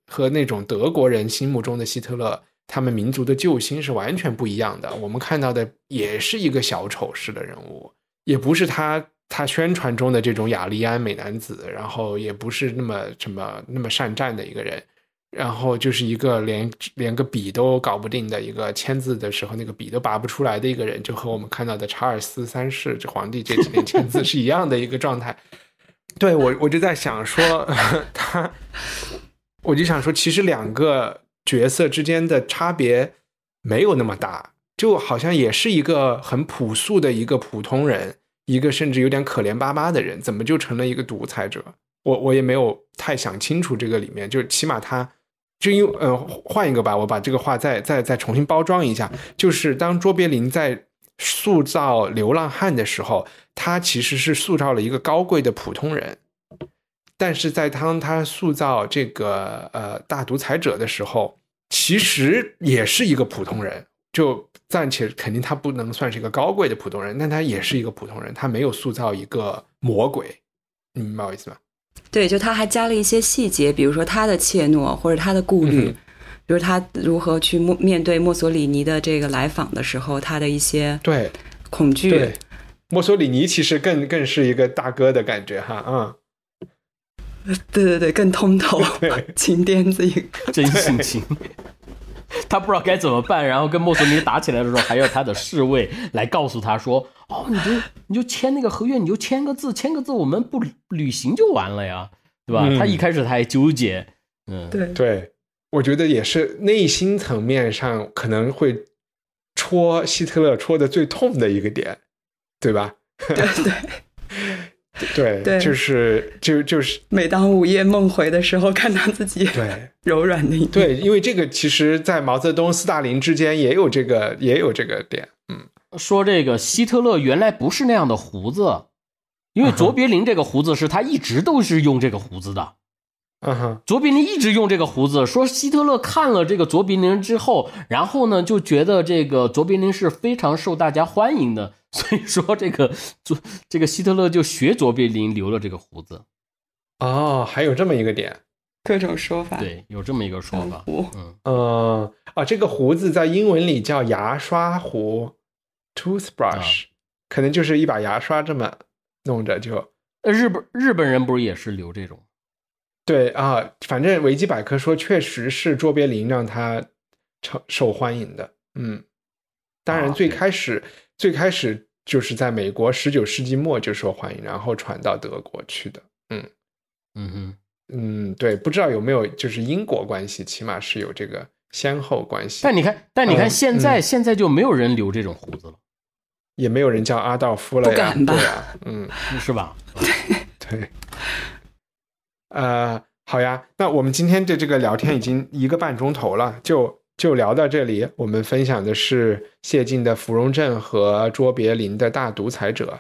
和那种德国人心目中的希特勒，他们民族的救星是完全不一样的。我们看到的也是一个小丑式的人物，也不是他宣传中的这种雅利安美男子，然后也不是那么善战的一个人，然后就是一个连个笔都搞不定的一个签字的时候那个笔都拔不出来的一个人，就和我们看到的查尔斯三世这皇帝这几年签字是一样的一个状态。对，我就在想说我就想说其实两个角色之间的差别没有那么大，就好像也是一个很朴素的一个普通人，一个甚至有点可怜巴巴的人，怎么就成了一个独裁者？我也没有太想清楚这个里面，就起码他就因为换一个吧，我把这个话再重新包装一下，就是当卓别林在塑造流浪汉的时候，他其实是塑造了一个高贵的普通人，但是在当他塑造这个大独裁者的时候，其实也是一个普通人，就暂且肯定他不能算是一个高贵的普通人，但他也是一个普通人，他没有塑造一个魔鬼，你明白我意思吗？ 对，就他还加了一些细节，比如说他的怯懦或者他的顾虑，比如他如何去面对墨索里尼的这个来访的时候，他的一些恐惧。 对，墨索里尼其实更是一个大哥的感觉哈， 对，更通透，金癫子一个， 真性情。他不知道该怎么办，然后跟墨索里尼打起来的时候，还要他的侍卫来告诉他说：“哦，你就签那个合约，你就签个字，我们不履行就完了呀，对吧？”他一开始他还纠结， 对，我觉得也是内心层面上可能会戳希特勒戳的最痛的一个点，对吧？对，就是每当午夜梦回的时候，看到自己柔软的一面。 对，因为这个其实在毛泽东斯大林之间也有这个点。 说这个希特勒原来不是那样的胡子，因为卓别林这个胡子是他一直都是用这个胡子的。卓别林一直用这个胡子，说希特勒看了这个卓别林之后，然后呢就觉得这个卓别林是非常受大家欢迎的，所以说这个希特勒就学卓别林留了这个胡子。 还有这么一个点， 各种说法。 对，有这么一个说法。 这个胡子在英文里叫牙刷胡 toothbrush，可能就是一把牙刷这么弄着就。 日本人不是也是留这种？ 对反正维基百科说确实是卓别林让他受欢迎的。当然最开始就是在美国19世纪末就受欢迎，然后传到德国去的。对，不知道有没有就是因果关系，起码是有这个先后关系。 但你看现在就没有人留这种胡子了， 也没有人叫阿道夫了呀， 不敢吧？ 是吧？ 对。好呀，那我们今天的这个聊天已经1个半钟头了，就聊到这里。我们分享的是谢晋的《芙蓉镇》和卓别林的《大独裁者》。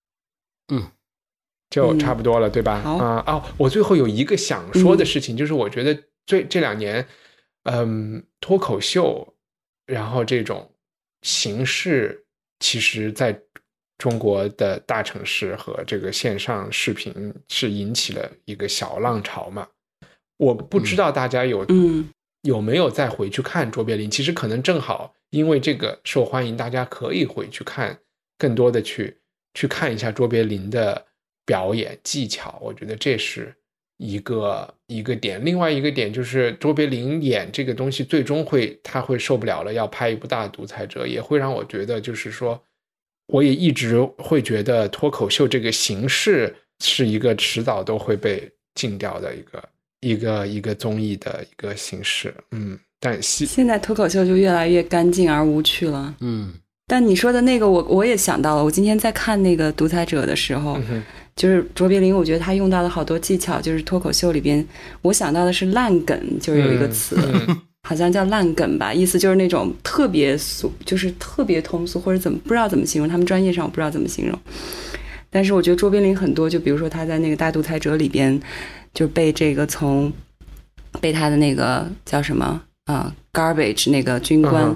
就差不多了，对吧？我最后有一个想说的事情，就是我觉得这2年，脱口秀，然后这种形式，其实在中国的大城市和这个线上视频是引起了一个小浪潮嘛。我不知道大家有没有再回去看卓别林，其实可能正好因为这个受欢迎，大家可以回去看，更多的去看一下卓别林的表演技巧，我觉得这是一个点。另外一个点就是卓别林演这个东西最终他会受不了了，要拍一部大独裁者，也会让我觉得就是说，我也一直会觉得脱口秀这个形式是一个迟早都会被禁掉的一个综艺的一个形式。但现在脱口秀就越来越干净而无趣了。但你说的那个我也想到了，我今天在看那个独裁者的时候，就是卓别林，我觉得他用到了好多技巧，就是脱口秀里边我想到的是烂梗，就是有一个词好像叫烂梗吧，意思就是那种特别俗，就是特别通俗，或者不知道怎么形容，他们专业上我不知道怎么形容。但是我觉得卓别林很多，就比如说他在那个大独裁者里边就被他的那个叫什么garbage 那个军官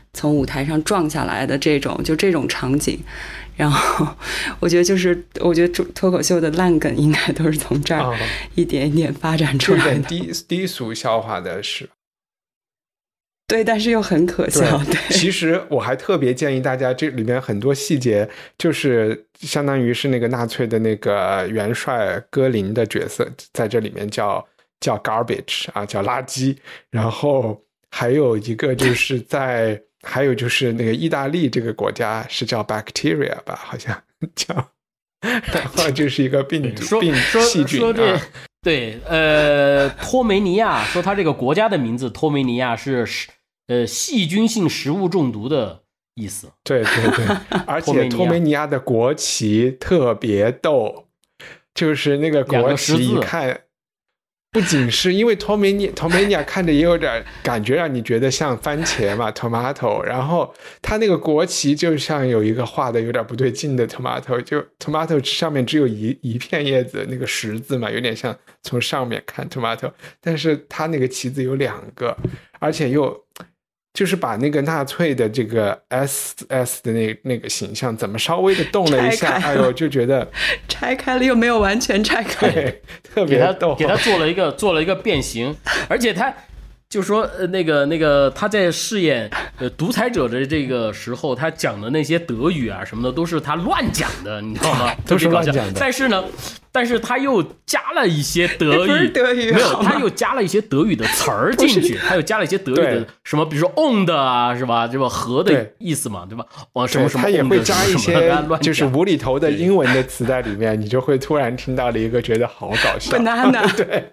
从舞台上撞下来的这种场景。然后我觉得脱口秀的烂梗应该都是从这儿一点一点发展出来的， 低俗笑话的是。 对，但是又很可笑。对， 其实我还特别建议大家，这里面很多细节就是相当于是那个纳粹的那个元帅戈林的角色，在这里面叫 garbage 啊，叫垃圾。然后还有一个就是还有就是那个意大利这个国家是叫 bacteria 吧，好像叫，然后就是一个病毒细菌说这对托梅尼亚，说他这个国家的名字托梅尼亚是细菌性食物中毒的意思。 对对对，而且托梅尼亚的国旗特别逗，就是那个国旗一看，不仅是因为托梅尼亚看着也有点感觉让你觉得像番茄嘛 tomato， 然后它那个国旗就像有一个画的有点不对劲的 tomato， 就 tomato 上面只有一片叶子，那个十字嘛，有点像从上面看 tomato， 但是它那个旗子有2个，而且又就是把那个纳粹的这个 SS 的那个形象怎么稍微的动了一下，哎呦，就觉得拆开了又没有完全拆开， 对，特别逗， 给他做了一个变形，而且他就说那个他在饰演独裁者的这个时候，他讲的那些德语啊什么的都是他乱讲的，你知道吗？ 都是乱讲的。 但是他又加了一些德语， 不是德语， 没有，他又加了一些德语的词儿进去，他又加了一些德语的什么，比如说 on 的啊，是吧？这个和的意思嘛，对吧？什么什么， 他也会加一些就是无厘头的英文的词在里面，你就会突然听到了一个觉得好搞笑。 banana， 对。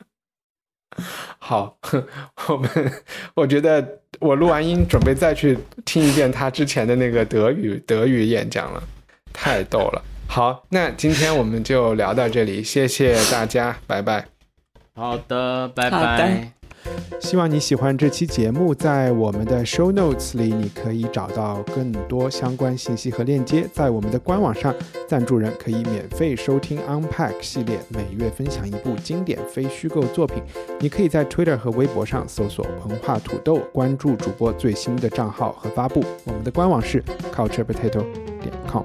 好，我觉得我录完音准备再去听一遍他之前的那个德语演讲了，太逗了。好，那今天我们就聊到这里，谢谢大家，拜拜。 好的，拜拜。 希望你喜欢这期节目，在我们的 show notes 里你可以找到更多相关信息和链接。在我们的官网上，赞助人可以免费收听 Unpack 系列，每月分享一部经典非虚构作品。你可以在 Twitter 和微博上搜索文化土豆，关注主播最新的账号和发布。我们的官网是 culturepotato.com。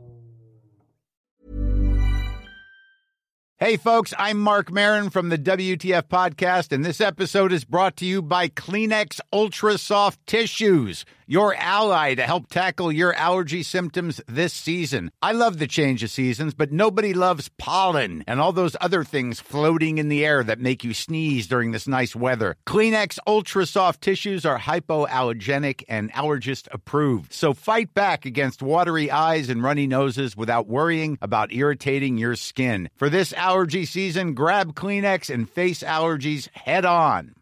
Hey, folks, I'm Mark Maron from the WTF Podcast, and this episode is brought to you by Kleenex Ultra Soft Tissues, your ally to help tackle your allergy symptoms this season. I love the change of seasons, but nobody loves pollen and all those other things floating in the air that make you sneeze during this nice weather. Kleenex Ultra Soft Tissues are hypoallergenic and allergist approved, so fight back against watery eyes and runny noses without worrying about irritating your skin. For this allergy season, grab Kleenex and face allergies head on.